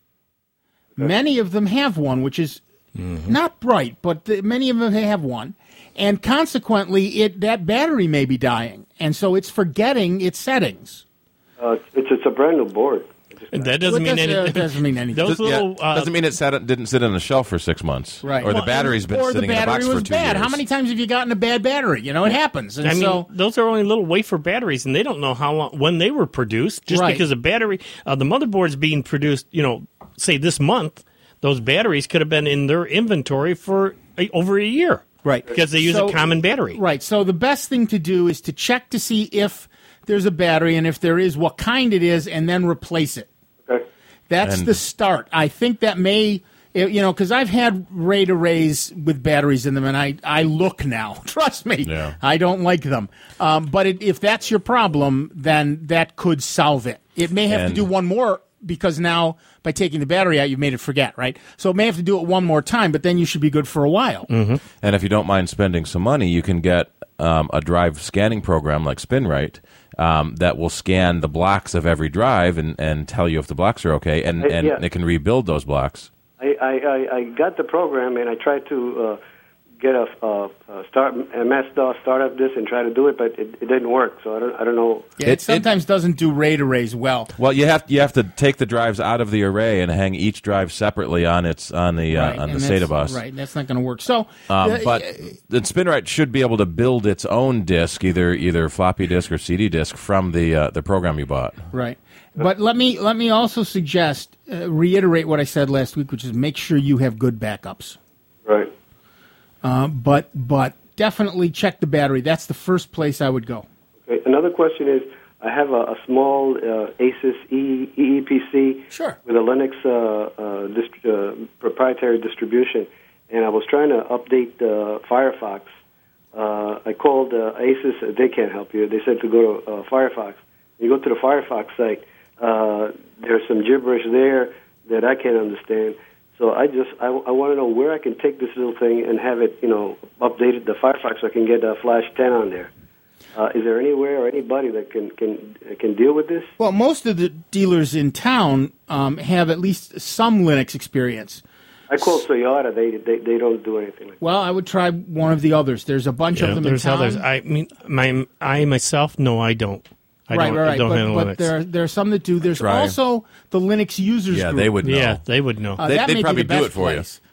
Many of them have one, which is not bright, but the, many of them have one, and consequently, it that battery may be dying, and so it's forgetting its settings.
uh, it's it's a brand new board.
And that doesn't
Well,
mean
that's, uh,
anything.
doesn't mean anything.
Those
Does- yeah,
little uh,
doesn't mean it sat, didn't sit on a shelf for six months.
Right.
Or the
Well,
battery's been
or
sitting
the
in a
battery
box for
was
two
bad.
years.
How many times have you gotten a bad battery? You know, it happens. And
I mean,
so,
those are only little wafer batteries, and they don't know how long when they were produced. Just
Right.
because a battery, uh, the motherboard's being produced, you know, say this month, those batteries could have been in their inventory for a, over a year.
Right.
Because they use
So-
a common battery.
right. So the best thing to do is to check to see if there's a battery, and if there is, what kind it is, and then replace it.
Okay.
That's
And-
the start. I think that may, you know, because I've had RAID arrays with batteries in them, and I, I look now. Trust me,
Yeah.
I don't like them. Um, but it, if that's your problem, then that could solve it. It may have to
And-
do one more because now by taking the battery out, you've made it forget, right? So it may have to do it one more time, but then you should be good for a while.
And if you don't mind spending some money, you can get um, a drive scanning program like SpinRite um, that will scan the blocks of every drive and, and tell you if the blocks are okay, and,
Uh,
and
yeah.
it can rebuild those blocks.
I, I, I, I got the program and I tried to uh, get a, uh, a start a M S DOS startup this and try to do it, but it, it didn't work. So I don't I don't know.
Yeah,
It-
it, sometimes doesn't do RAID arrays well.
Well, you have you have to take the drives out of the array and hang each drive separately on its on the uh,
Right,
on the
and that's-
SATA bus.
Right, that's not going to work. So,
Um,
uh,
but the SpinRite should be able to build its own disk, either either floppy disk or C D disk, from the uh, the program you bought.
right. But let me let me also suggest, uh, reiterate what I said last week, which is make sure you have good backups.
Right.
Uh, but but definitely check the battery. That's the first place I would go.
Okay. Another question is, I have a, a small uh, Asus E E P C
Sure.
with a Linux uh, uh, dist- uh, proprietary distribution, and I was trying to update uh, Firefox. Uh, I called uh, Asus; they can't help you. They said to go to uh, Firefox. You go to the Firefox site. Uh, there's some gibberish there that I can't understand. So I just I, I want to know where I can take this little thing and have it, you know, updated the Firefox so I can get a Flash ten on there. Uh, is there anywhere or anybody that can can can deal with this?
Well, most of the dealers in town um, have at least some Linux experience.
I called Toyota. They, they they don't do anything like that.
Well, I would try one of the others. There's a bunch
Yeah,
of them
there's
in town.
others. I mean, my I myself, no, I don't. I
right,
don't,
right,
I
right.
don't
But,
handle
but
Linux.
there, are, there are some that do. There's
Try.
also the Linux users
Yeah,
group.
they would know.
yeah, they would know.
Uh,
They-
that
they'd
may be
probably
the
do
best
it for you.
place.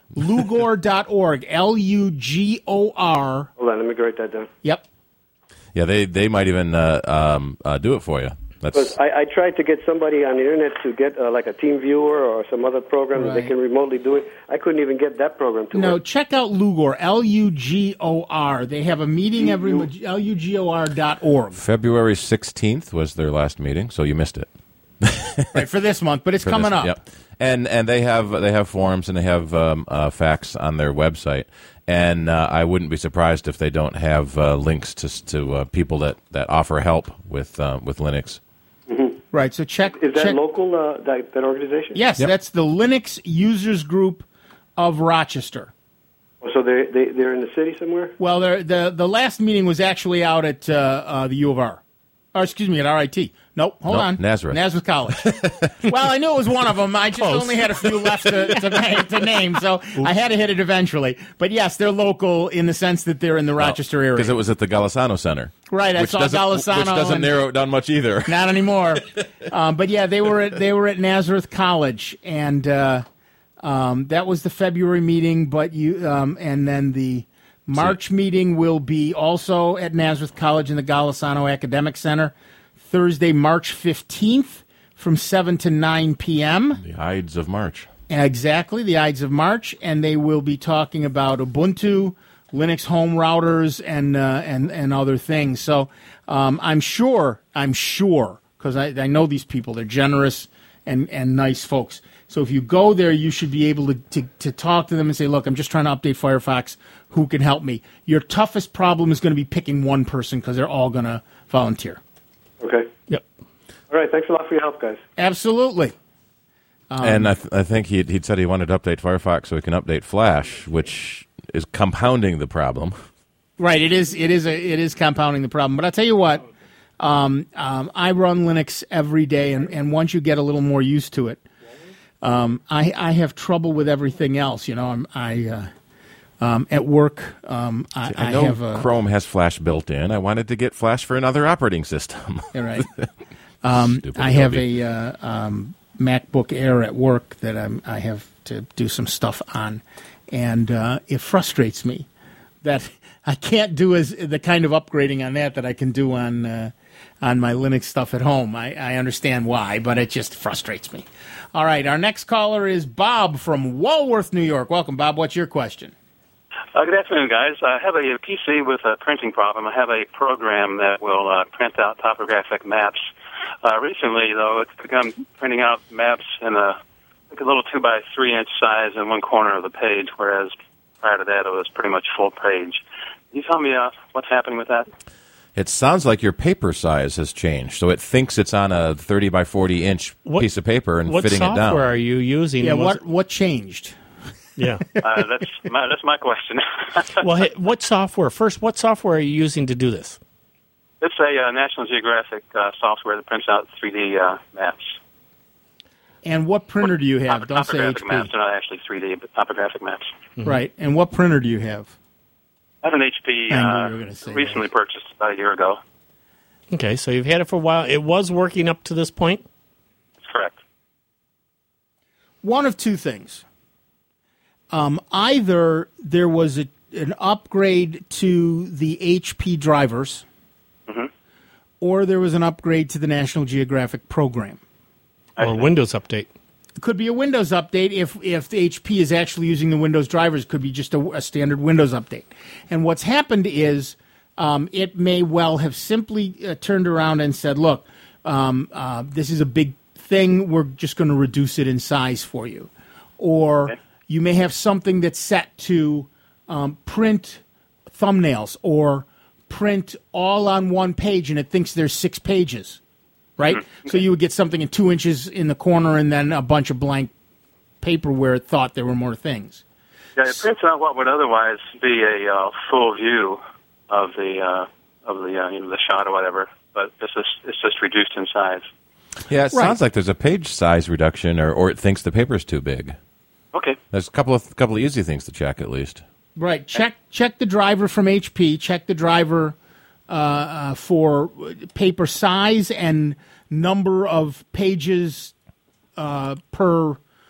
Lugor dot org. L U G O R.
Hold on, let me write that down.
Yep.
Yeah, they, they might even uh, um, uh, do it for you. That's
Because I, I tried to get somebody on the internet to get uh, like a Team Viewer or some other program that
Right.
they can remotely do it. I couldn't even get that program to
No,
work.
check out Lugor, L U G O R. They have a meeting every L U G O R dot org.
February sixteenth was their last meeting, so you missed it.
Right, for this month, but it's
For
coming
this-
up.
Yep. And and they have they have forums and they have um, uh, facts on their website. And uh, I wouldn't be surprised if they don't have uh, links to to uh, people that, that offer help with uh, with Linux.
Right, so check.
Is that
check,
local, uh, that, that organization?
Yes,
Yep.
that's the Linux Users Group of Rochester.
So they, they, they're in the city somewhere?
Well, they're- the the last meeting was actually out at uh, uh, the U of R. Or, excuse me, at R I T. Nope, hold
Nope,
on.
Nazareth.
Nazareth College. Well, I knew it was one of them. I just
Close.
only had a few left to, to, name, to name, so I had to hit it eventually. But yes, they're local in the sense that they're in the Rochester area.
Because it was at the Golisano Center.
Right, I
which
saw
doesn't-
Golisano
Which doesn't
and-
narrow it down much either.
Not anymore. um, but yeah, they were at, they were at Nazareth College, and uh, um, that was the February meeting. But you um, and then the March meeting will be also at Nazareth College in the Golisano Academic Center, Thursday, March fifteenth, from seven to nine p.m.
The Ides of March.
Exactly, the Ides of March, and they will be talking about Ubuntu, Linux home routers, and uh, and and other things. So um, I'm sure, I'm sure, because I, I know these people. They're generous and, and nice folks. So if you go there, you should be able to, to, to talk to them and say, look, I'm just trying to update Firefox. Who can help me? Your toughest problem is going to be picking one person because they're all going to volunteer.
Okay.
Yep.
All right, thanks a lot for your help, guys.
Absolutely. Um,
and I, th- I think he'd, he'd said he wanted to update Firefox so he can update Flash, which is compounding the problem.
Right, it is. It is. A, it is compounding the problem. But I tell you what, um, um, I run Linux every day, and, and once you get a little more used to it, um, I, I have trouble with everything else. You know, I'm, I uh, um, at work. Um, I,
I
I
know
have a,
Chrome has Flash built in. I wanted to get Flash for another operating system.
You're right. Um,
Stupid
I have
Adobe.
a uh, um, MacBook Air at work that I'm, I have to do some stuff on, and uh, it frustrates me that I can't do as the kind of upgrading on that that I can do on uh, on my Linux stuff at home. I, I understand why, but it just frustrates me. All right, our next caller is Bob from Walworth, New York. Welcome, Bob. What's your question?
Uh, good afternoon, guys. I have a P C with a printing problem. I have a program that will uh, print out topographic maps. Uh, recently, though, it's begun printing out maps in a, like a little two by three inch size in one corner of the page, whereas prior to that, it was pretty much full page. Can you tell me uh, what's happening with that?
It sounds like your paper size has changed, so it thinks it's on a thirty by forty inch
What-
piece of paper and
What
fitting it down.
software are you using?
Yeah,
Was
what
it-
what changed?
yeah.
Uh, that's my, that's my question.
Well, hey, what software? First, what software are you using to do this?
It's a uh, National Geographic uh, software that prints out three D uh, maps.
And what printer do you have?
Top-
Don't say H
topographic
P.
maps. They're not actually three D, but topographic maps.
Right. And what printer do you have?
I have an H P
I knew
uh,
you were gonna say
recently purchased about a year ago.
Okay, so you've had it for a while. It was working up to this point?
That's correct.
One of two things. Um, either there was a, an upgrade to the H P drivers,
Mm-hmm.
or there was an upgrade to the National Geographic program.
Or Windows update?
It could be a Windows update if if the H P is actually using the Windows drivers. It could be just a, a standard Windows update. And what's happened is um, it may well have simply uh, turned around and said, look, um, uh, this is a big thing. We're just going to reduce it in size for you. Or
Okay.
you may have something that's set to um, print thumbnails or print all on one page, and it thinks there's six pages. Right? So you would get something in two inches in the corner and then a bunch of blank paper where it thought there were more things.
Yeah, it prints out what would otherwise be a uh, full view of the uh, of the uh, you know, the shot or whatever, but it's just it's just reduced in size.
Yeah, it
Right.
sounds like there's a page size reduction, or, or it thinks the paper's too big.
Okay.
There's a couple of couple of easy things to check at least.
Right. Check check the driver from H P. Check the driver uh, uh, for paper size and number of pages uh, per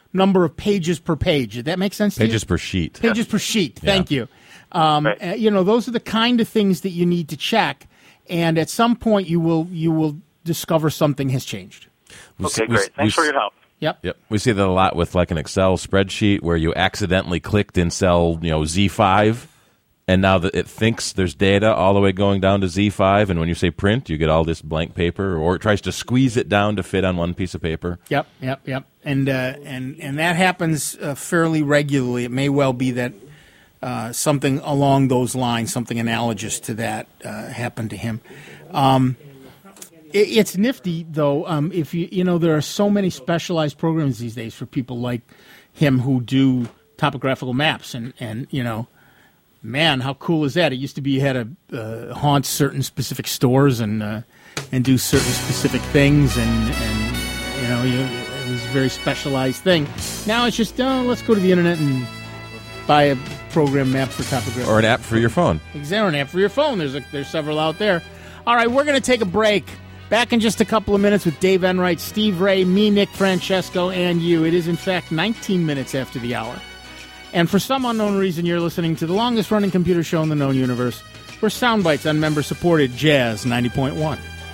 number of pages per page. Did that make sense to you?
Pages per sheet.
Pages per sheet. Thank you. Um,
Right.
uh, you know, those are the kind of things that you need to check, and at some point you will you will discover something has changed.
We
Okay,
see- we-
great. Thanks
we-
for your help.
Yep.
Yep, we see that a lot with like an Excel spreadsheet where you accidentally clicked in cell, you know, Z five, and now that it thinks there's data all the way going down to Z five, and when you say print, you get all this blank paper, or it tries to squeeze it down to fit on one piece of paper.
Yep, yep, yep. And uh, and and that happens uh, fairly regularly. It may well be that uh, something along those lines, something analogous to that, uh, happened to him. Um, it, it's nifty, though. Um, if you you know, there are so many specialized programs these days for people like him who do topographical maps, and and you know. Man, how cool is that? It used to be you had to uh, haunt certain specific stores and uh, and do certain specific things, and, and you know, you, it was a very specialized thing. Now it's just, oh, let's go to the internet and buy a program map for topography.
Or an app for your phone.
Exactly, an app for your phone. There's a, there's several out there. All right, we're going to take a break. Back in just a couple of minutes with Dave Enright, Steve Ray, me, Nick Francesco, and you. It is, in fact, nineteen minutes after the hour. And for some unknown reason, you're listening to the longest-running computer show in the known universe. We're Soundbites on member-supported Jazz ninety point one.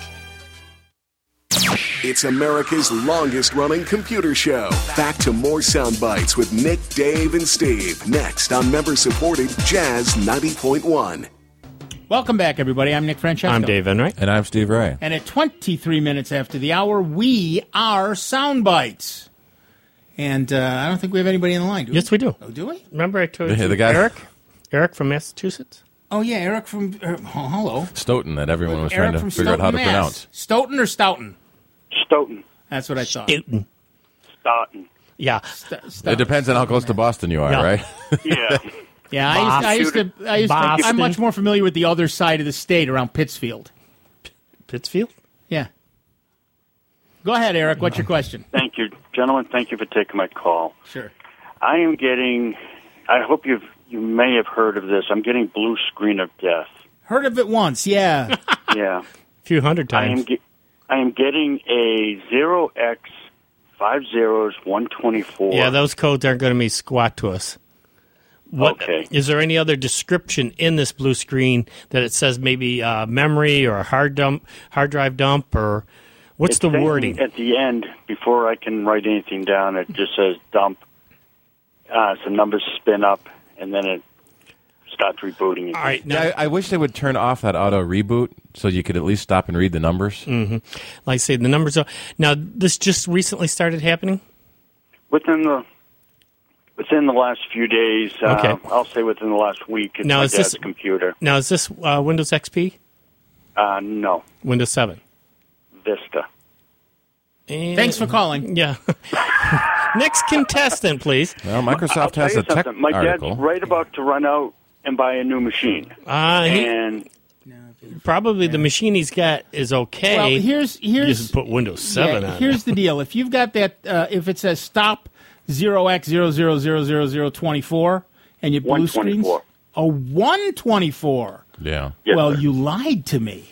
It's America's longest-running computer show. Back to more Soundbites with Nick, Dave, and Steve. Next on member-supported Jazz ninety point one.
Welcome back, everybody. I'm Nick Francesco.
I'm Dave Enright.
And I'm Steve Ray.
And at twenty-three minutes after the hour, we are Soundbites. And uh, I don't think we have anybody in the line, do we?
Yes, we do.
Oh, do we?
Remember I told
The-
you
the guy-
Eric? Eric from Massachusetts?
Oh, yeah, Eric from... Uh, oh, hello.
Stoughton, that everyone was
Eric
trying to
from
figure out how to
Stoughton, Mass.
pronounce.
Stoughton or Stoughton?
Stoughton.
That's what I thought.
Stoughton.
Stoughton.
Yeah.
St-
It
Stoughton.
depends on how close to Boston you are,
Yeah.
right?
Yeah.
Yeah, I used, I used to... I used to
Boston.
I'm much more familiar with the other side of the state around Pittsfield.
Pittsfield?
Yeah. Go ahead, Eric. What's your question?
Thank you, gentlemen. Thank you for taking my call.
Sure.
I am getting. I hope you've you may have heard of this. I'm getting blue screen of death.
Heard of it once, yeah.
Yeah.
A few hundred
I am.
times.
Ge- I am getting a zero x five zeros one twenty four.
Yeah, those codes aren't going to mean squat to us. What,
Okay.
Is there any other description in this blue screen that it says maybe uh, memory or a hard dump, hard drive dump, or what's
It's
the
saying
wording?
at the end before I can write anything down? It just says dump. Uh, some numbers spin up, and then it starts rebooting.
All right, now,
Yeah, I, I wish they would turn off that auto reboot so you could at least stop and read the numbers.
Mm. like I say, the numbers are now. This just recently started happening.
Within the within the last few days, uh,
Okay.
I'll say within the last week, it's
Now,
my
is
dad's
this-
computer.
Now, is this uh, Windows X P,
Uh, no,
Windows seven?
Vista.
And-
Thanks for calling.
Yeah. Next contestant, please.
Well,
I'll
Microsoft
tell
has
you
a tech
something. My
article.
dad's right about to run out and buy a new machine,
Uh, he,
and
probably the machine he's got is okay.
Well, here's
You
here's
just put Windows seven
yeah,
on
here's
it.
the deal. If you've got that, uh, if it says stop zero x zero zero zero zero zero twenty four, and you blue screens,
one twenty-four.
a one twenty four.
Yeah.
Yes,
Well,
sir.
you lied to me.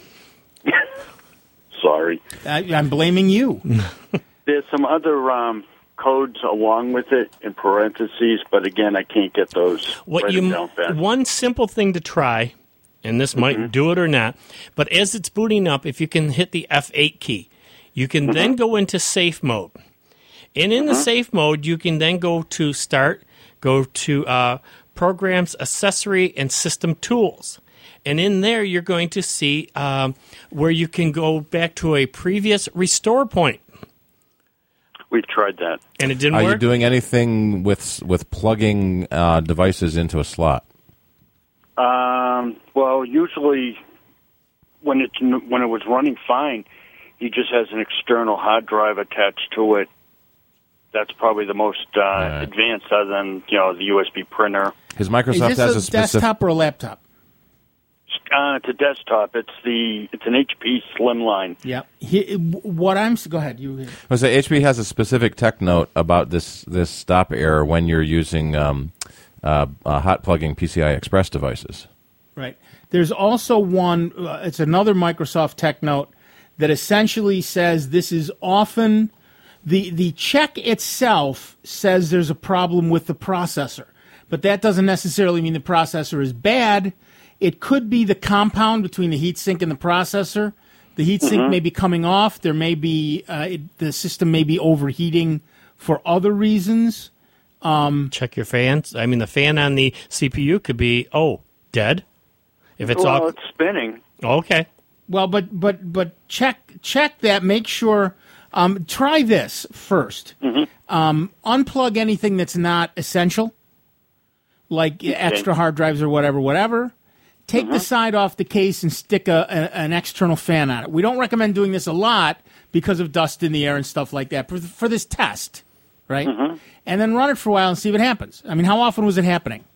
Sorry.
I, I'm blaming you.
There's some other um, codes along with it in parentheses, but again, I can't get those.
What
write
you
them down fast.
one simple thing to try, and this might do it or not, but as it's booting up, if you can hit the F eight key, you can then go into safe mode. And in the safe mode, you can then go to Start, go to uh, Programs, Accessory, and System Tools. And in there, you're going to see um, where you can go back to a previous restore point.
We've tried that.
And it didn't
Are
work?
you doing anything with with plugging uh, devices into a slot?
Um, well, usually when it's when it was running fine, he just has an external hard drive attached to it. That's probably the most uh,
Right.
advanced, other than you know the U S B printer.
His
Is
Microsoft
this
has
a
a specific.
desktop or a laptop?
Uh, it's a desktop. It's the it's an H P Slimline.
Yeah. He, what I'm go ahead. You.
I say H P has a specific tech note about this this stop error when you're using um, uh, uh, hot plugging P C I Express devices.
Right. There's also one, uh, it's another Microsoft tech note that essentially says this is often The the check itself says there's a problem with the processor, but that doesn't necessarily mean the processor is bad. It could be the compound between the heatsink and the processor. The heatsink
Mhm.
may be coming off. There may be uh, it, the system may be overheating for other reasons. Um,
Check your fans. I mean, the fan on the C P U could be oh dead. If it's
well,
all
it's spinning.
okay.
Well, but but but check check that. Make sure. Um, try this first.
Mm-hmm.
Um, unplug anything that's not essential, like extra hard drives or whatever, whatever. Take the side off the case and stick a, a, an external fan on it. We don't recommend doing this a lot because of dust in the air and stuff like that for, for this test, right?
Mm-hmm.
And then run it for a while and see what happens. I mean, how often was it happening?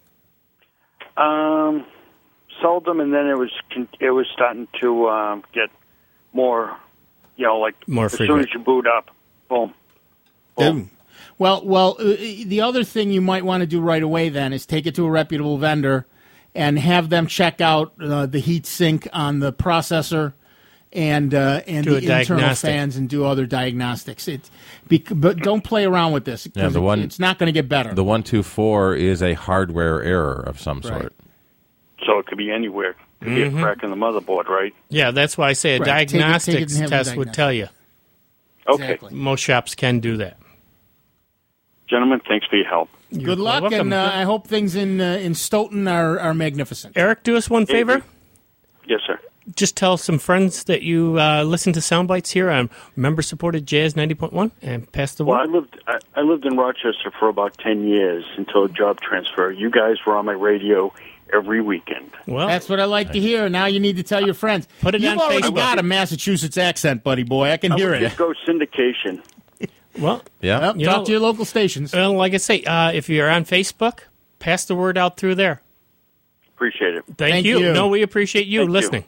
Um, seldom, and then it was con- it was starting to um, get more, you know, like
More
as soon
frequent.
as you boot up, boom.
Boom. Well, well, uh, the other thing you might want to do right away then is take it to a reputable vendor and have them check out uh, the heat sink on the processor and uh, and
Do
the
a
internal
diagnostic.
fans and do other diagnostics. It, bec- but don't play around with this. 'cause
Yeah, the
it-
one-
it's not going to get better.
The one two four is a hardware error of some
Right.
sort.
So it could be anywhere. It could be
Mhm.
a crack in the motherboard, right?
Yeah, that's why I say a
Right. Take it- take it and
diagnostics
have the
test would
diagnostic.
tell you.
Okay,
Exactly.
Most shops can do that.
gentlemen, thanks for your help.
Good luck,
welcome.
and uh, I hope things in uh, in Stoughton are, are magnificent.
Eric, do us one favor.
Yes, sir.
Just tell some friends that you uh, listen to sound bites here on member-supported Jazz ninety point one and pass the
Well, I
word.
lived I, I lived in Rochester for about ten years until a job transfer. You guys were on my radio every weekend.
Well,
That's what I like to hear. Now you need to tell your friends.
Put it
You've
on
already
Facebook.
got a Massachusetts accent, buddy boy. I can
I
hear
would
it.
just go syndication.
well,
Yeah.
Yep,
You
talk
know-
to your local stations.
well, like I say, uh, if you're on Facebook, pass the word out through there.
Appreciate it.
Thank,
Thank
you.
you.
No, we appreciate you
Thank you.
listening.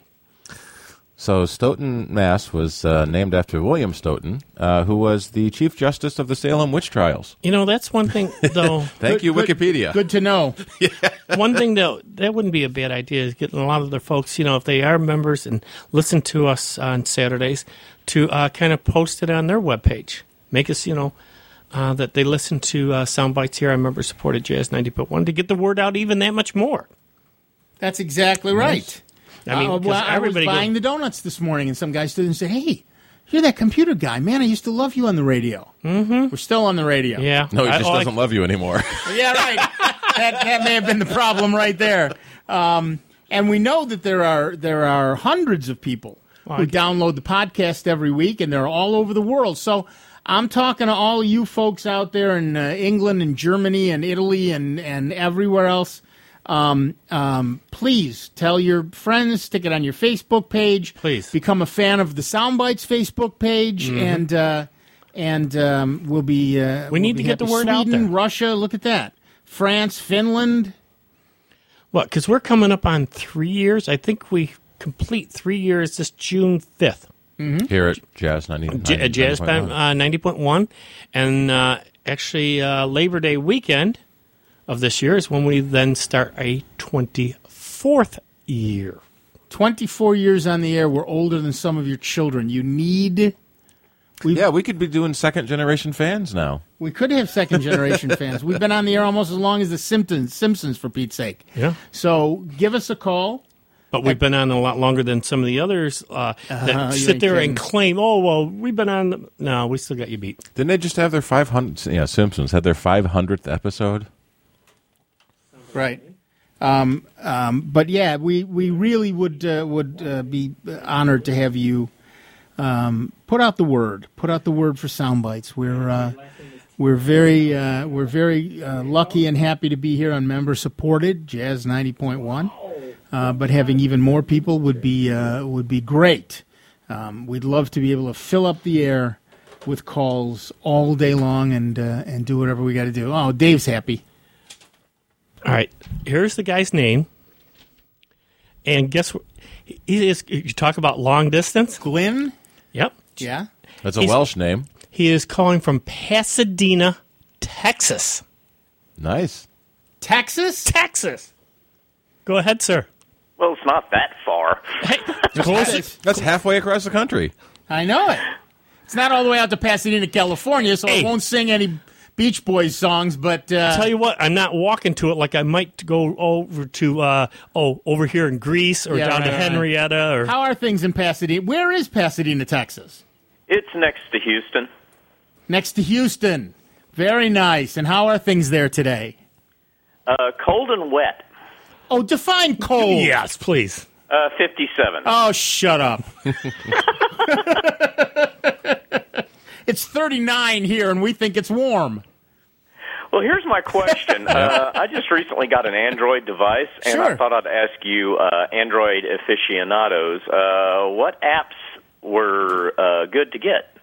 So Stoughton, Mass. was uh, named after William Stoughton, uh, who was the Chief Justice of the Salem witch trials.
You know, that's one thing, though.
Thank
Good-
you,
good-
Wikipedia.
Good to know.
One thing, though, that wouldn't be a bad idea is getting a lot of the folks, you know, if they are members and listen to us on Saturdays, to uh, kind of post it on their webpage. Make us, you know, uh, that they listen to uh, sound bites here on member supported Jazz ninety point one to get the word out even that much more.
That's exactly right.
I mean,
Uh,
'cause
well, I was
everybody go-
buying the donuts this morning, and some guy stood and said, "Hey, you're that computer guy, man. I used to love you on the radio. Mm-hmm. We're still on the radio.
Yeah.
No, he
I-
just
oh, I-
doesn't love you anymore.
yeah, right. that that may have been the problem right there. Um, and we know that there are there are hundreds of people
Well,
who
I-
download the podcast every week, and they're all over the world. So I'm talking to all you folks out there in uh, England and Germany and Italy and and everywhere else. Um, um, please tell your friends, stick it on your Facebook page.
Please.
Become a fan of the Soundbites Facebook page,
Mm-hmm.
and uh, and um, we'll be. Uh,
We
we'll
need
be
to get the
happy.
word out
Sweden,
there.
Russia, look at that. France, Finland.
What? Because we're coming up on three years. I think we complete three years this June fifth.
Here at Jazz ninety.
J- uh, Jazz Band, uh, ninety point one. And uh, actually, uh, Labor Day weekend of this year is when we then start a twenty-fourth year.
twenty-four years on the air. We're older than some of your children. You need. We,
Yeah, we could be doing second generation fans now.
we could have second generation fans. We've been on the air almost as long as the Simpsons, Simpsons for Pete's sake.
Yeah.
So give us a call.
But we've been on a lot longer than some of the others uh, that
Uh-huh, you
sit
ain't
there
kidding.
and claim, oh, well, we've been on. The... No, we still got you beat.
Didn't they just have their five hundred? Yeah, Simpsons had their five hundredth episode.
Right. Um, um, but yeah, we, we really would uh, would uh, be honored to have you um, put out the word. Put out the word for Soundbites. We're uh, we're very uh, we're very uh, lucky and happy to be here on member supported Jazz ninety point one. Uh, but having even more people would be uh, would be great. Um, we'd love to be able to fill up the air with calls all day long and uh, and do whatever we got to do. Oh, Dave's happy.
All right, here's the guy's name. And guess what? He is, you talk about long distance?
Glenn?
Yep.
Yeah.
That's a
He's-
Welsh name.
He is calling from Pasadena, Texas.
Nice.
Texas?
Texas. Go ahead, sir.
Well, it's not that far.
Hey, close it.
That's halfway across the country.
I know it. It's not all the way out to Pasadena, California, so
Hey.
I won't sing any Beach Boys songs. But uh,
Tell you what, I'm not walking to it like I might go over to uh, oh over here in Greece or
Yeah,
down
right,
to
right.
Henrietta or
how are things in Pasadena? Where is Pasadena, Texas?
It's next to Houston.
Next to Houston. Very nice. And how are things there today?
Uh, cold and wet.
Oh, define cold.
Yes, please.
Uh, fifty-seven.
Oh, shut up. It's thirty-nine here, and we think it's warm.
Well, here's my question. uh, I just recently got an Android device, and
Sure.
I thought I'd ask you, uh, Android aficionados, uh, what apps were uh, good to get?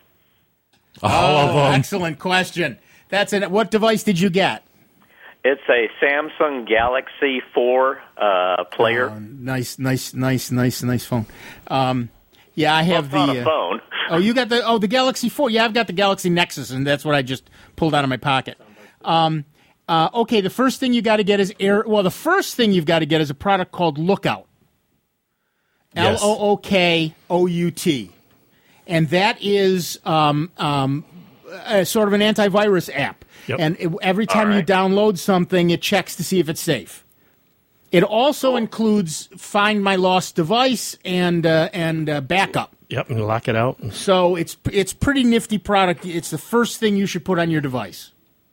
Oh,
of 'em.
excellent question. That's it. What device did you get?
It's a Samsung Galaxy four uh, player.
Oh, nice, nice, nice, nice, nice phone. Um, yeah, I have
Well,
the
it's not a
uh,
phone.
Oh, you got the oh the Galaxy four. Yeah, I've got the Galaxy Nexus, and that's what I just pulled out of my pocket. Um, uh, okay, the first thing you got to get is air. Well, the first thing you've got to get is a product called Lookout. L
Yes.
O O K O U T, and that is um, um, a sort of an antivirus app.
Yep.
And it, every time
All
you
right.
download something, it checks to see if it's safe. It also includes Find My Lost Device and uh, and uh, backup.
Yep, and lock it out.
So it's it's pretty nifty product. It's the first thing you should put on your device.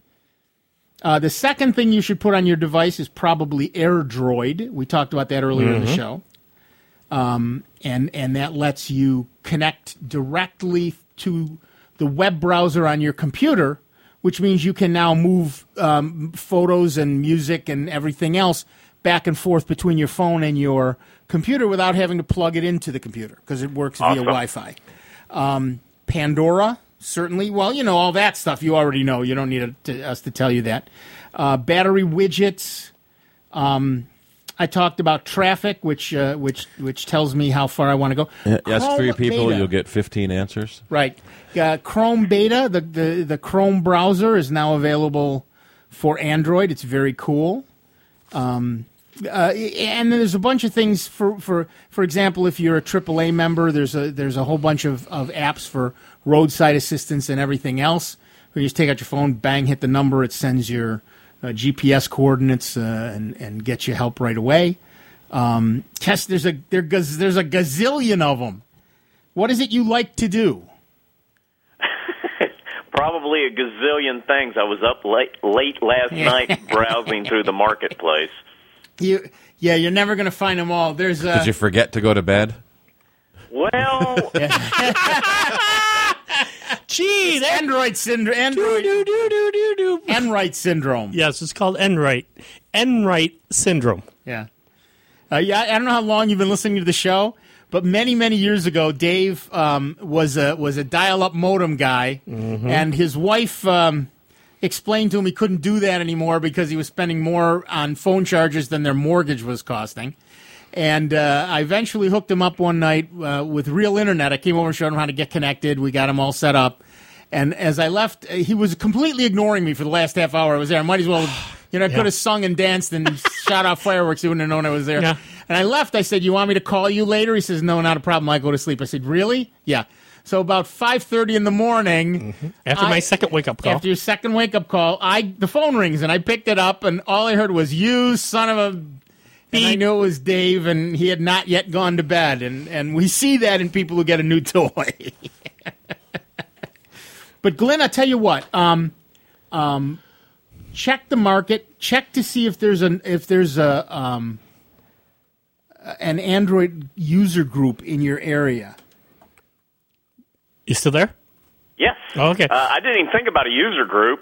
Uh, the second thing you should put on your device is probably AirDroid. We talked about that earlier in the show, um, and and that lets you connect directly to the web browser on your computer, which means you can now move um, photos and music and everything else back and forth between your phone and your computer without having to plug it into the computer because it works
Awesome.
via Wi-Fi. Um, Pandora, certainly. Well, you know, all that stuff you already know. You don't need a, to, us to tell you that. Uh, battery widgets. Um, I talked about traffic, which uh, which which tells me how far I want to go.
Uh, Ask three
Chrome
people,
Beta.
you'll get fifteen answers.
Right. Uh, Chrome Beta, the, the, the Chrome browser, is now available for Android. It's very cool. Um, uh, and then there's a bunch of things for, for for example, if you're a triple A member, there's a there's a whole bunch of, of apps for roadside assistance and everything else. Where you just take out your phone, bang, hit the number, it sends your uh, G P S coordinates uh, and and gets you help right away. Um, test there's a there gaz- there's a gazillion of them. What is it you like to do?
Probably a gazillion things. I was up late late last night browsing through the marketplace.
You, yeah, you're never going to find them all. There's uh,
Did you forget to go to bed?
Well,
Gee, that
Android syndrome. Android.
do do do do do.
Enright syndrome.
Yes, it's called Enright. Enright syndrome.
Yeah. Uh, yeah, I don't know how long you've been listening to the show, but many, many years ago, Dave um, was a was a dial-up modem guy, and his wife um, explained to him he couldn't do that anymore because he was spending more on phone charges than their mortgage was costing. And uh, I eventually hooked him up one night uh, with real internet. I came over and showed him how to get connected. We got him all set up. And as I left, uh, he was completely ignoring me for the last half hour I was there. I might as well, you know, I
Yeah.
could have sung and danced and shot off fireworks. He wouldn't have known I was there.
Yeah.
And I left. I said, you want me to call you later? He says, no, not a problem. I go to sleep. I said, really? Yeah. So about five thirty in the morning.
After my
I-
second wake up call.
After your second wake-up call, I the phone rings, and I picked it up, and all I heard was, you son of a... And I knew it was Dave, and he had not yet gone to bed. And, and we see that in people who get a new toy. But, Glenn, I'll tell you what. Um, um, check the market. Check to see if there's an if there's a um, an Android user group in your area.
You still there?
yes.
Oh, okay.
Uh, I didn't even think about a user group.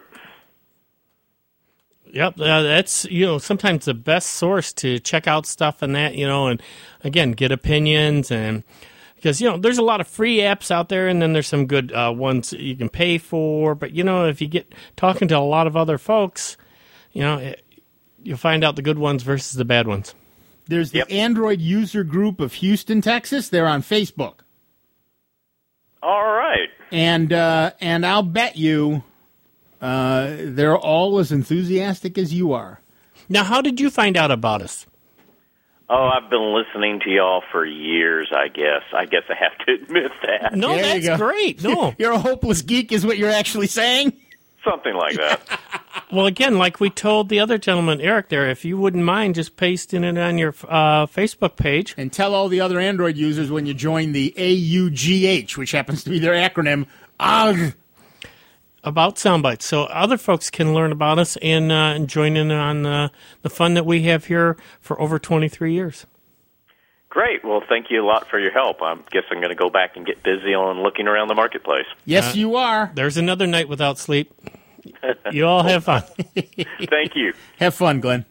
Yep, uh, that's, you know, sometimes the best source to check out stuff and that, you know, and again, get opinions and because, you know, there's a lot of free apps out there and then there's some good uh, ones that you can pay for. But, you know, if you get talking to a lot of other folks, you know, it, you'll find out the good ones versus the bad ones.
There's the
Yep.
Android user group of Houston, Texas. They're on Facebook.
All right.
And uh, and I'll bet you uh, they're all as enthusiastic as you are.
Now, how did you find out about us?
Oh, I've been listening to y'all for years, I guess. I guess I have to admit that.
No,
There you
that's
go.
great. No.
You're a hopeless geek is what you're actually saying?
Something like that.
Well, again, like we told the other gentleman, Eric, there, if you wouldn't mind just pasting it on your uh, Facebook page.
And tell all the other Android users when you join the A U G H, which happens to be their acronym, A U G.
About Soundbites, so other folks can learn about us and, uh, and join in on uh, the fun that we have here for over twenty-three years.
Great. Well, thank you a lot for your help. I guess I'm going to go back and get busy on looking around the marketplace.
Yes,
Uh,
you are.
There's another night without sleep. You all have fun.
Thank you.
Have fun, Glenn.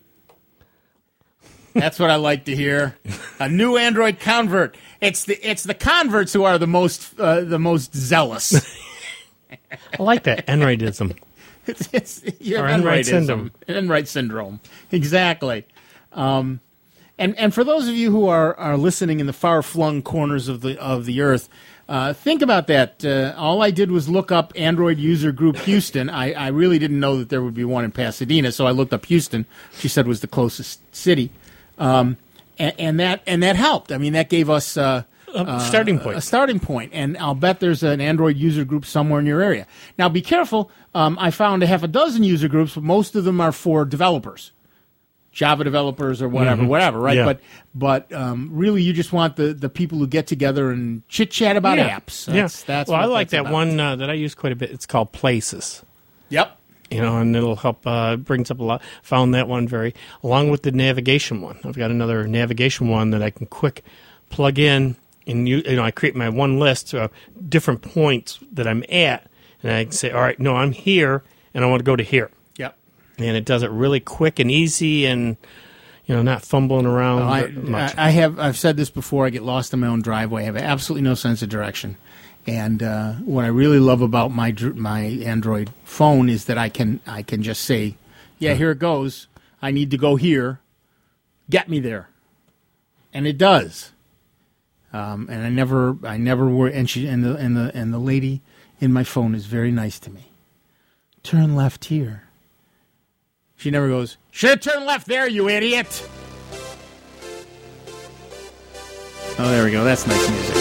That's what I like to hear. A new Android convert. It's the it's the converts who are the most uh, the most zealous.
I like that. Enrightism.
It's, it's, you have
Or Enright
Enrightism.
syndrome.
Enright syndrome. Exactly. Um, and and for those of you who are, are listening in the far flung corners of the of the earth, uh, think about that. Uh, all I did was look up Android User Group Houston. I, I really didn't know that there would be one in Pasadena, so I looked up Houston. She said was the closest city, um, and, and that and that helped. I mean, that gave us. Uh,
A starting point.
A starting point, and I'll bet there's an Android user group somewhere in your area. Now, be careful. Um, I found a half a dozen user groups, but most of them are for developers, Java developers or whatever,
Mhm.
whatever, right?
Yeah.
But but um, really, you just want the, the people who get together and chit chat about
yeah.
apps.
Yeah.
That's, that's
well, I
what
like
that's
that
about.
one uh, that I use quite a bit. It's called Places.
Yep.
You know, and it'll help, uh, brings up a lot. Found that one very, along with the navigation one. I've got another navigation one that I can quick plug in. And you, you know, I create my one list of different points that I'm at, and I can say, all right, no, I'm here, and I want to go to here.
Yep.
And it does it really quick and easy, and you know, not fumbling around
Oh, I,
very much.
I I have I've said this before. I get lost in my own driveway. I have absolutely no sense of direction. And uh, what I really love about my dr- my Android phone is that I can I can just say, yeah, here it goes. I need to go here. Get me there, and it does. Um, and I never, I never were, and she, and the, and the, and the lady in my phone is very nice to me. Turn left here. She never goes, should have turned left there, you idiot. Oh, there we go. That's nice music.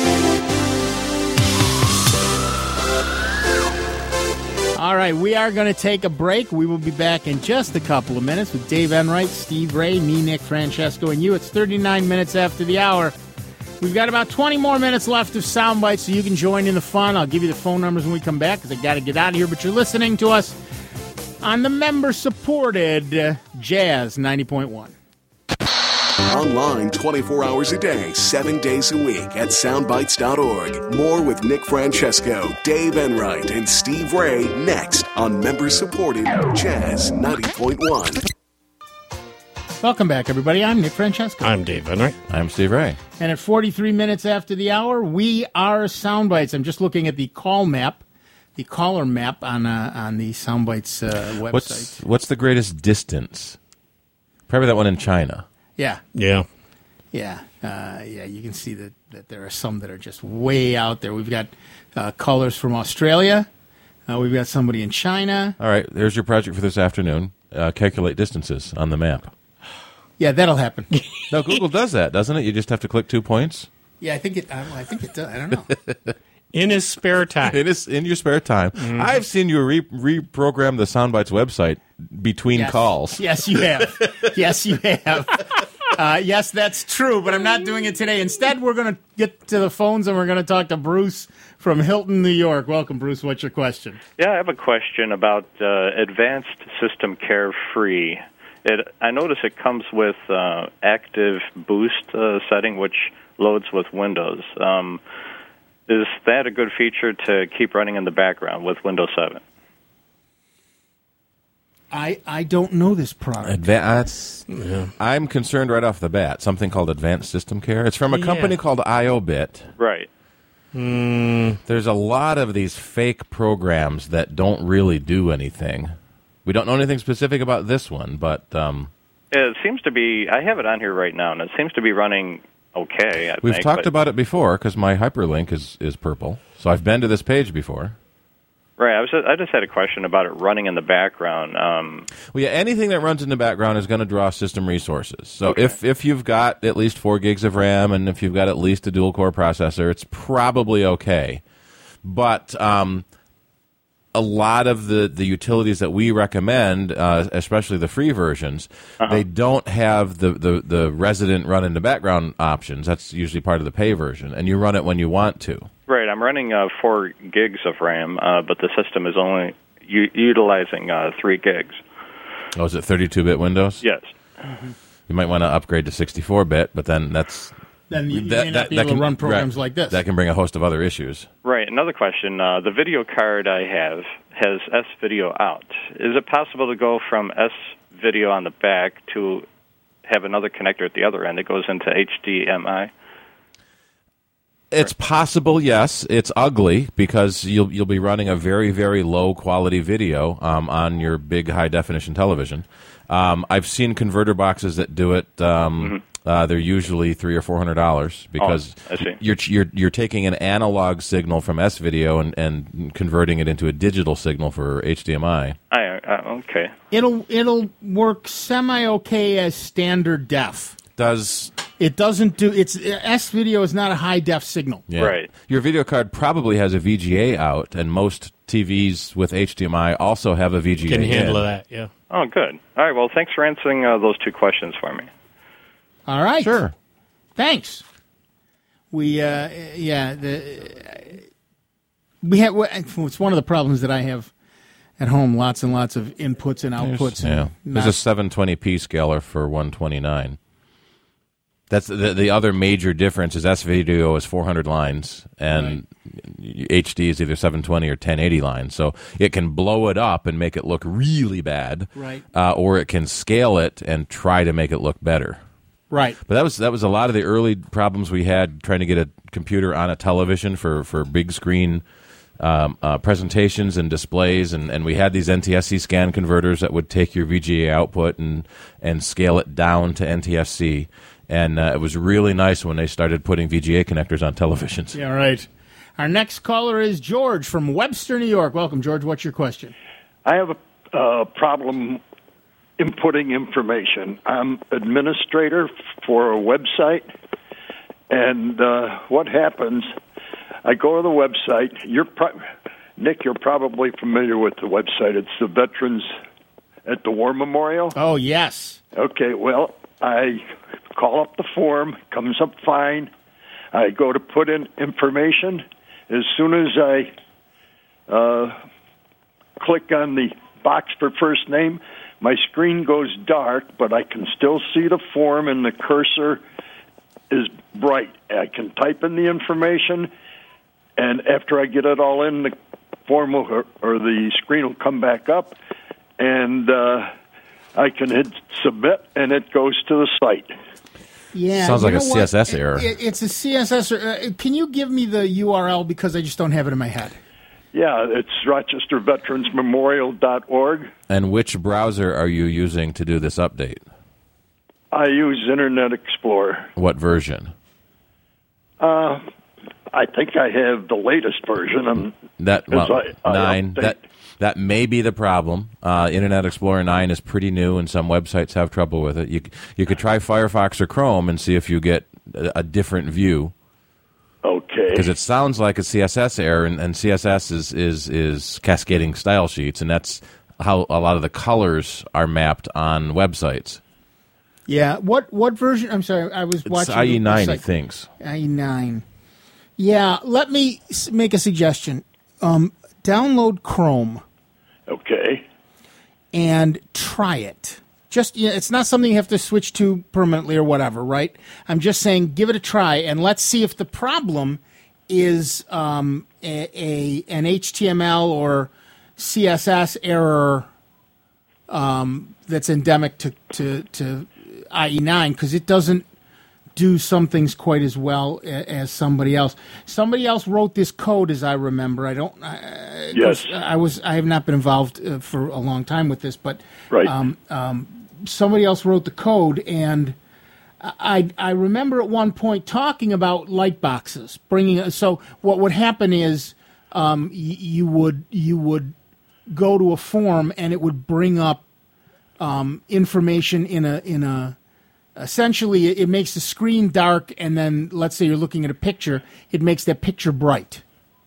All right, we are going to take a break. We will be back in just a couple of minutes with Dave Enright, Steve Ray, me, Nick Francesco, and you. It's thirty-nine minutes after the hour. We've got about twenty more minutes left of Soundbites, so you can join in the fun. I'll give you the phone numbers when we come back, because I got to get out of here. But you're listening to us on the member-supported uh, Jazz ninety point one.
Online twenty-four hours a day, seven days a week at soundbites dot org. More with Nick Francesco, Dave Enright, and Steve Ray next on member-supported Jazz ninety point one.
Welcome back, everybody. I'm Nick Francesco.
I'm Dave Enright.
I'm Steve Ray.
And at forty-three minutes after the hour, we are Soundbites. I'm just looking at the call map, the caller map on uh, on the Soundbites uh, website.
What's what's the greatest distance? Probably that one in China.
Yeah.
Yeah.
Yeah. Uh, yeah, you can see that, that there are some that are just way out there. We've got uh, callers from Australia. Uh, we've got somebody in China.
All right, there's your project for this afternoon. Uh, calculate distances on the map.
Yeah, that'll happen.
No, Google does that, doesn't it? You just have to click two points.
Yeah, I think it. I, I think it does. I don't know.
In his spare time.
In, his, in your spare time.
Mm-hmm.
I've seen you re- reprogram the Soundbites website between
Yes.
calls.
Yes, you have. Yes, you have. Uh, yes, that's true, but I'm not doing it today. Instead, we're going to get to the phones and we're going to talk to Bruce from Hilton, New York. Welcome, Bruce. What's your question?
Yeah, I have a question about uh, Advanced System Care Free. It, I notice it comes with uh, Active Boost uh, setting, which loads with Windows. Um, is that a good feature to keep running in the background with Windows seven?
I, I don't know this product.
Adva- yeah. I'm concerned right off the bat. Something called Advanced System Care. It's from a company
Yeah.
called IOBit.
Right.
Mm, there's a lot of these fake programs that don't really do anything. We don't know anything specific about this one, but um,
It seems to be, I have it on here right now, and it seems to be running okay, I
we've
think,
talked
but-
about it before because my hyperlink is, is purple. So I've been to this page before.
Right. I was. Just, I just had a question about it running in the background. Um,
well, yeah, anything that runs in the background is going to draw system resources. So okay. if if you've got at least four gigs of RAM and if you've got at least a dual core processor, it's probably okay. But um, a lot of the, the utilities that we recommend, uh, especially the free versions, uh-huh. they don't have the, the, the resident run in the background options. That's usually part of the pay version, and you run it when you want to.
Right, I'm running uh, four gigs of RAM, uh, but the system is only u- utilizing uh, three gigs.
Oh, is it thirty-two bit Windows?
Yes.
Mm-hmm.
You might want to upgrade to sixty-four bit, but then that's
then you, you
that,
may not
that,
be
that
able
can,
to run programs
right,
like this.
That can bring a host of other issues.
Right. Another question: uh, the video card I have has S video out. Is it possible to go from S video on the back to have another connector at the other end that goes into H D M I?
It's possible, yes. It's ugly because you'll you'll be running a very, very low quality video um, on your big high definition television. Um, I've seen converter boxes that do it. Um, mm-hmm. uh, they're usually three or four hundred dollars because
oh, I see.
you're you're you're taking an analog signal from S video and, and converting it into a digital signal for H D M I.
I uh, okay.
It'll it'll work semi okay as standard def.
Does
it doesn't do it's S video is not a high def signal.
Yeah.
Right.
Your video card probably has a V G A out, and most T Vs with H D M I also have a V G A.
Can handle
in.
that, yeah.
Oh, good. All right. Well, thanks for answering uh, those two questions for me.
All right.
Sure.
Thanks. We uh, yeah the we have it's one of the problems that I have at home. Lots and lots of inputs and outputs.
There's, and yeah. There's a seven twenty p scaler for one twenty-nine. That's the the other major difference is S video is four hundred lines and right. H D is either seven twenty or ten eighty lines. So it can blow it up and make it look really bad,
right?
Uh, or it can scale it and try to make it look better,
right?
But that was that was a lot of the early problems we had trying to get a computer on a television for for big screen um, uh, presentations and displays, and, and we had these N T S C scan converters that would take your V G A output and and scale it down to N T S C. And uh, it was really nice when they started putting V G A connectors on televisions.
Yeah, right. Our next caller is George from Webster, New York. Welcome, George. What's your question?
I have a uh, problem inputting information. I'm administrator for a website, and uh, what happens, I go to the website. You're pro- Nick, you're probably familiar with the website. It's the Veterans at the War Memorial.
Oh, yes.
Okay, well, I call up the form, comes up fine. I go to put in information. As soon as I uh, click on the box for first name, my screen goes dark, but I can still see the form and the cursor is bright. I can type in the information, and after I get it all in, the form will, or, or the screen will come back up, and uh, I can hit submit, and it goes to the site.
Yeah,
sounds like a
C
C S S
what?
error.
It, it's a C S S error. Uh, can you give me the U R L because I just don't have it in my head?
Yeah, it's rochester veterans memorial dot org.
And which browser are you using to do this update?
I use Internet Explorer.
What version?
Uh, I think I have the latest version. I'm,
that well,
I, I
nine.
Update.
That that may be the problem. Uh, Internet Explorer nine is pretty new, and some websites have trouble with it. You you could try Firefox or Chrome and see if you get a, a different view.
Okay.
Because it sounds like a C S S error, and, and C S S is, is is cascading style sheets, and that's how a lot of the colors are mapped on websites.
Yeah. What what version? I'm sorry, I was
It's
watching.
I E nine,
the
it thinks.
I E nine. Yeah. Let me make a suggestion. Um, download Chrome.
Okay.
And try it. Just you know, it's not something you have to switch to permanently or whatever, right? I'm just saying, give it a try, and let's see if the problem is um, a, a an H T M L or C S S error um, that's endemic to to, to I E nine, because it doesn't do some things quite as well as somebody else. Somebody else wrote this code, as I remember. I don't. Uh,
yes.
I was. I have not been involved uh, for a long time with this, but
right.
Um, um, somebody else wrote the code, and I I remember at one point talking about light boxes. Bringing so what would happen is um, y- you would you would go to a form and it would bring up um, information in a in a. Essentially, it makes the screen dark, and then let's say you're looking at a picture, it makes that picture bright.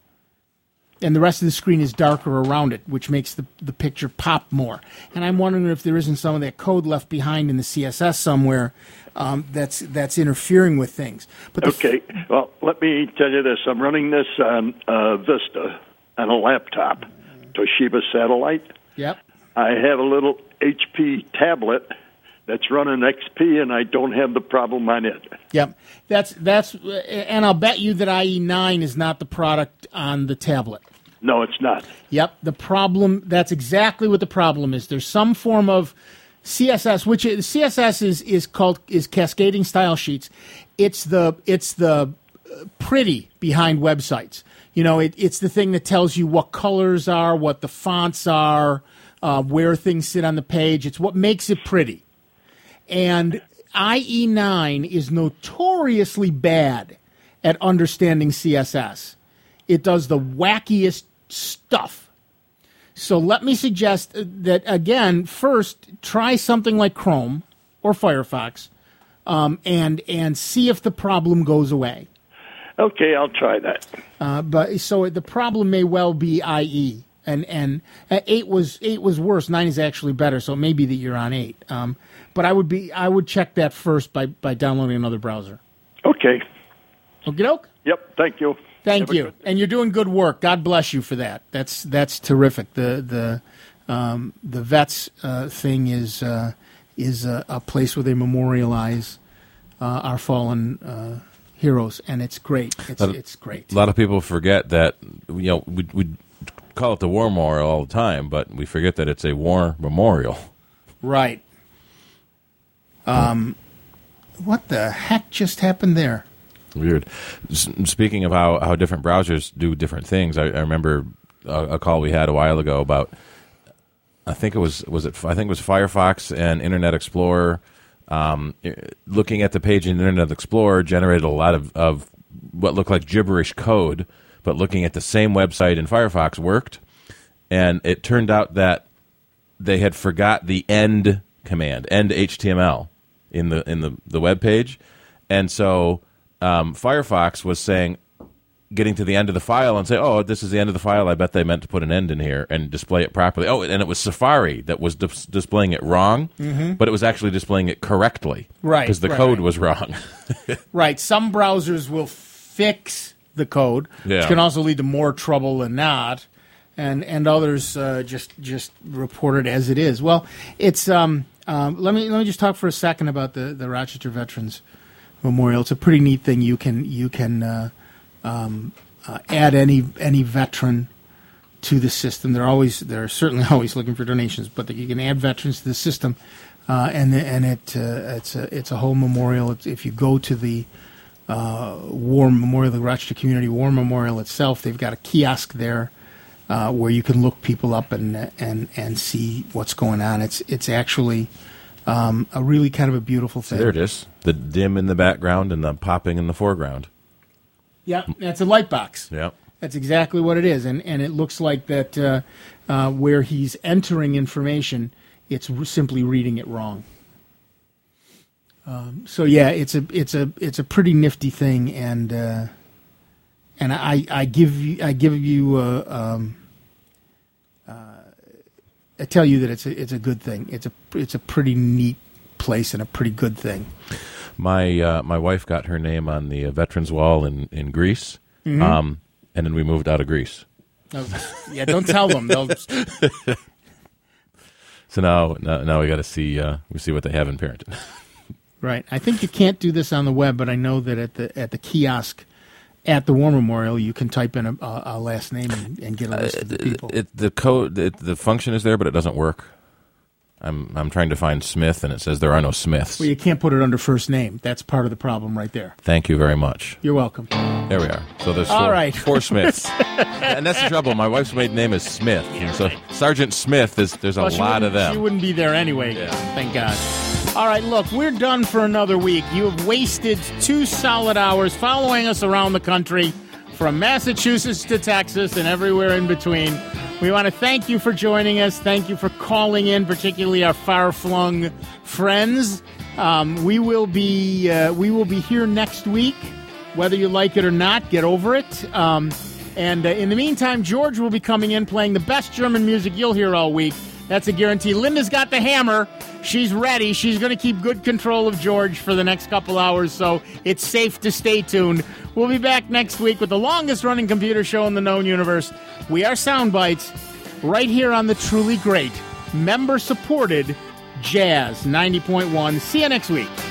And the rest of the screen is darker around it, which makes the, the picture pop more. And I'm wondering if there isn't some of that code left behind in the C S S somewhere um, that's that's interfering with things. But the
okay, well, let me tell you this. I'm running this on uh, Vista on a laptop, Toshiba Satellite.
Yep.
I have a little H P tablet that's running X P, and I don't have the problem on it.
Yep, that's that's, and I'll bet you that I E nine is not the product on the tablet.
No, it's not.
Yep, the problem. That's exactly what the problem is. There's some form of C S S, which is, C S S is is called is cascading style sheets. It's the it's the pretty behind websites. You know, it, it's the thing that tells you what colors are, what the fonts are, uh, where things sit on the page. It's what makes it pretty. And I E nine is notoriously bad at understanding C S S. It does the wackiest stuff. So let me suggest that, again, first, try something like Chrome or Firefox um, and and see if the problem goes away.
Okay, I'll try that.
Uh, but so the problem may well be I E. And and uh, eight was eight was worse. Nine is actually better. So it may be that you're on eight. Um, but I would be I would check that first by, by downloading another browser.
Okay.
Okie doke.
Yep. Thank you.
Thank
Have a
you.
good-
And you're doing good work. God bless you for that. That's that's terrific. The the um, the vets uh, thing is uh, is a, a place where they memorialize uh, our fallen uh, heroes, and it's great. It's
A-
it's great.
A lot of people forget that, you know, we we call it the War Memorial all the time, but we forget that it's a war memorial.
Right. Um, what the heck just happened there?
Weird. S- Speaking of how, how different browsers do different things, I, I remember a, a call we had a while ago about, I think it was was it I think it was Firefox and Internet Explorer. Um, i- looking at the page in Internet Explorer generated a lot of, of what looked like gibberish code, but looking at the same website in Firefox worked. And it turned out that they had forgot the end command, end H T M L in the in the, the web page. And so um, Firefox was saying, getting to the end of the file and say, oh, this is the end of the file. I bet they meant to put an end in here and display it properly. Oh, and it was Safari that was dis- displaying it wrong,
Mhm.
but it was actually displaying it correctly.
Right,
Because the
right,
code
right.
was wrong.
Right. Some browsers will fix the code,
Yeah.
which can also lead to more trouble than not, and and others uh, just just report it as it is. Well, it's um, um, let me let me just talk for a second about the, the Rochester Veterans Memorial. It's a pretty neat thing. You can you can uh, um, uh, add any any veteran to the system. They're always they're certainly always looking for donations, but you can add veterans to the system, uh, and and it uh, it's a it's a whole memorial. It's, if you go to the uh, War Memorial, the Rochester Community War Memorial itself, they've got a kiosk there uh, where you can look people up and and and see what's going on. It's it's actually um, a really kind of a beautiful thing.
There it is. The dim in the background and the popping in the foreground.
Yeah, that's a light box.
Yeah.
That's exactly what it is, and and it looks like that uh, uh, where he's entering information, it's r- simply reading it wrong. Um, so yeah, it's a it's a it's a pretty nifty thing, and uh, and I I give you I give you uh, um, uh, I tell you that it's a it's a good thing. It's a it's a pretty neat place and a pretty good thing.
My uh, my wife got her name on the uh, Veterans Wall in, in Greece,
Mhm.
um, and then we moved out of Greece.
Oh, yeah, don't tell them. They'll.
So now, now, now we got to see uh, we see what they have in Parenton.
Right. I think you can't do this on the web, but I know that at the at the kiosk at the War Memorial, you can type in a, a, a last name and, and get a list of the people.
It, the code, it, the function is there, but it doesn't work. I'm I'm trying to find Smith, and it says there are no Smiths.
Well, you can't put it under first name. That's part of the problem right there.
Thank you very much.
You're welcome.
There we are. So there's
All
four,
right.
four Smiths, and that's the trouble. My wife's maiden name is Smith, and so Sergeant Smith is there's a
Well, she
lot of
wouldn't- She
them.
wouldn't be there anyway. Thank God. All right, look, we're done for another week. You have wasted two solid hours following us around the country, from Massachusetts to Texas and everywhere in between. We want to thank you for joining us. Thank you for calling in, particularly our far-flung friends. Um, we will be uh, we will be here next week, whether you like it or not. Get over it. Um, and uh, in the meantime, George will be coming in playing the best German music you'll hear all week. That's a guarantee. Linda's got the hammer. She's ready. She's going to keep good control of George for the next couple hours, so it's safe to stay tuned. We'll be back next week with the longest-running computer show in the known universe. We are Soundbites, right here on the truly great, member-supported Jazz ninety point one. See you next week.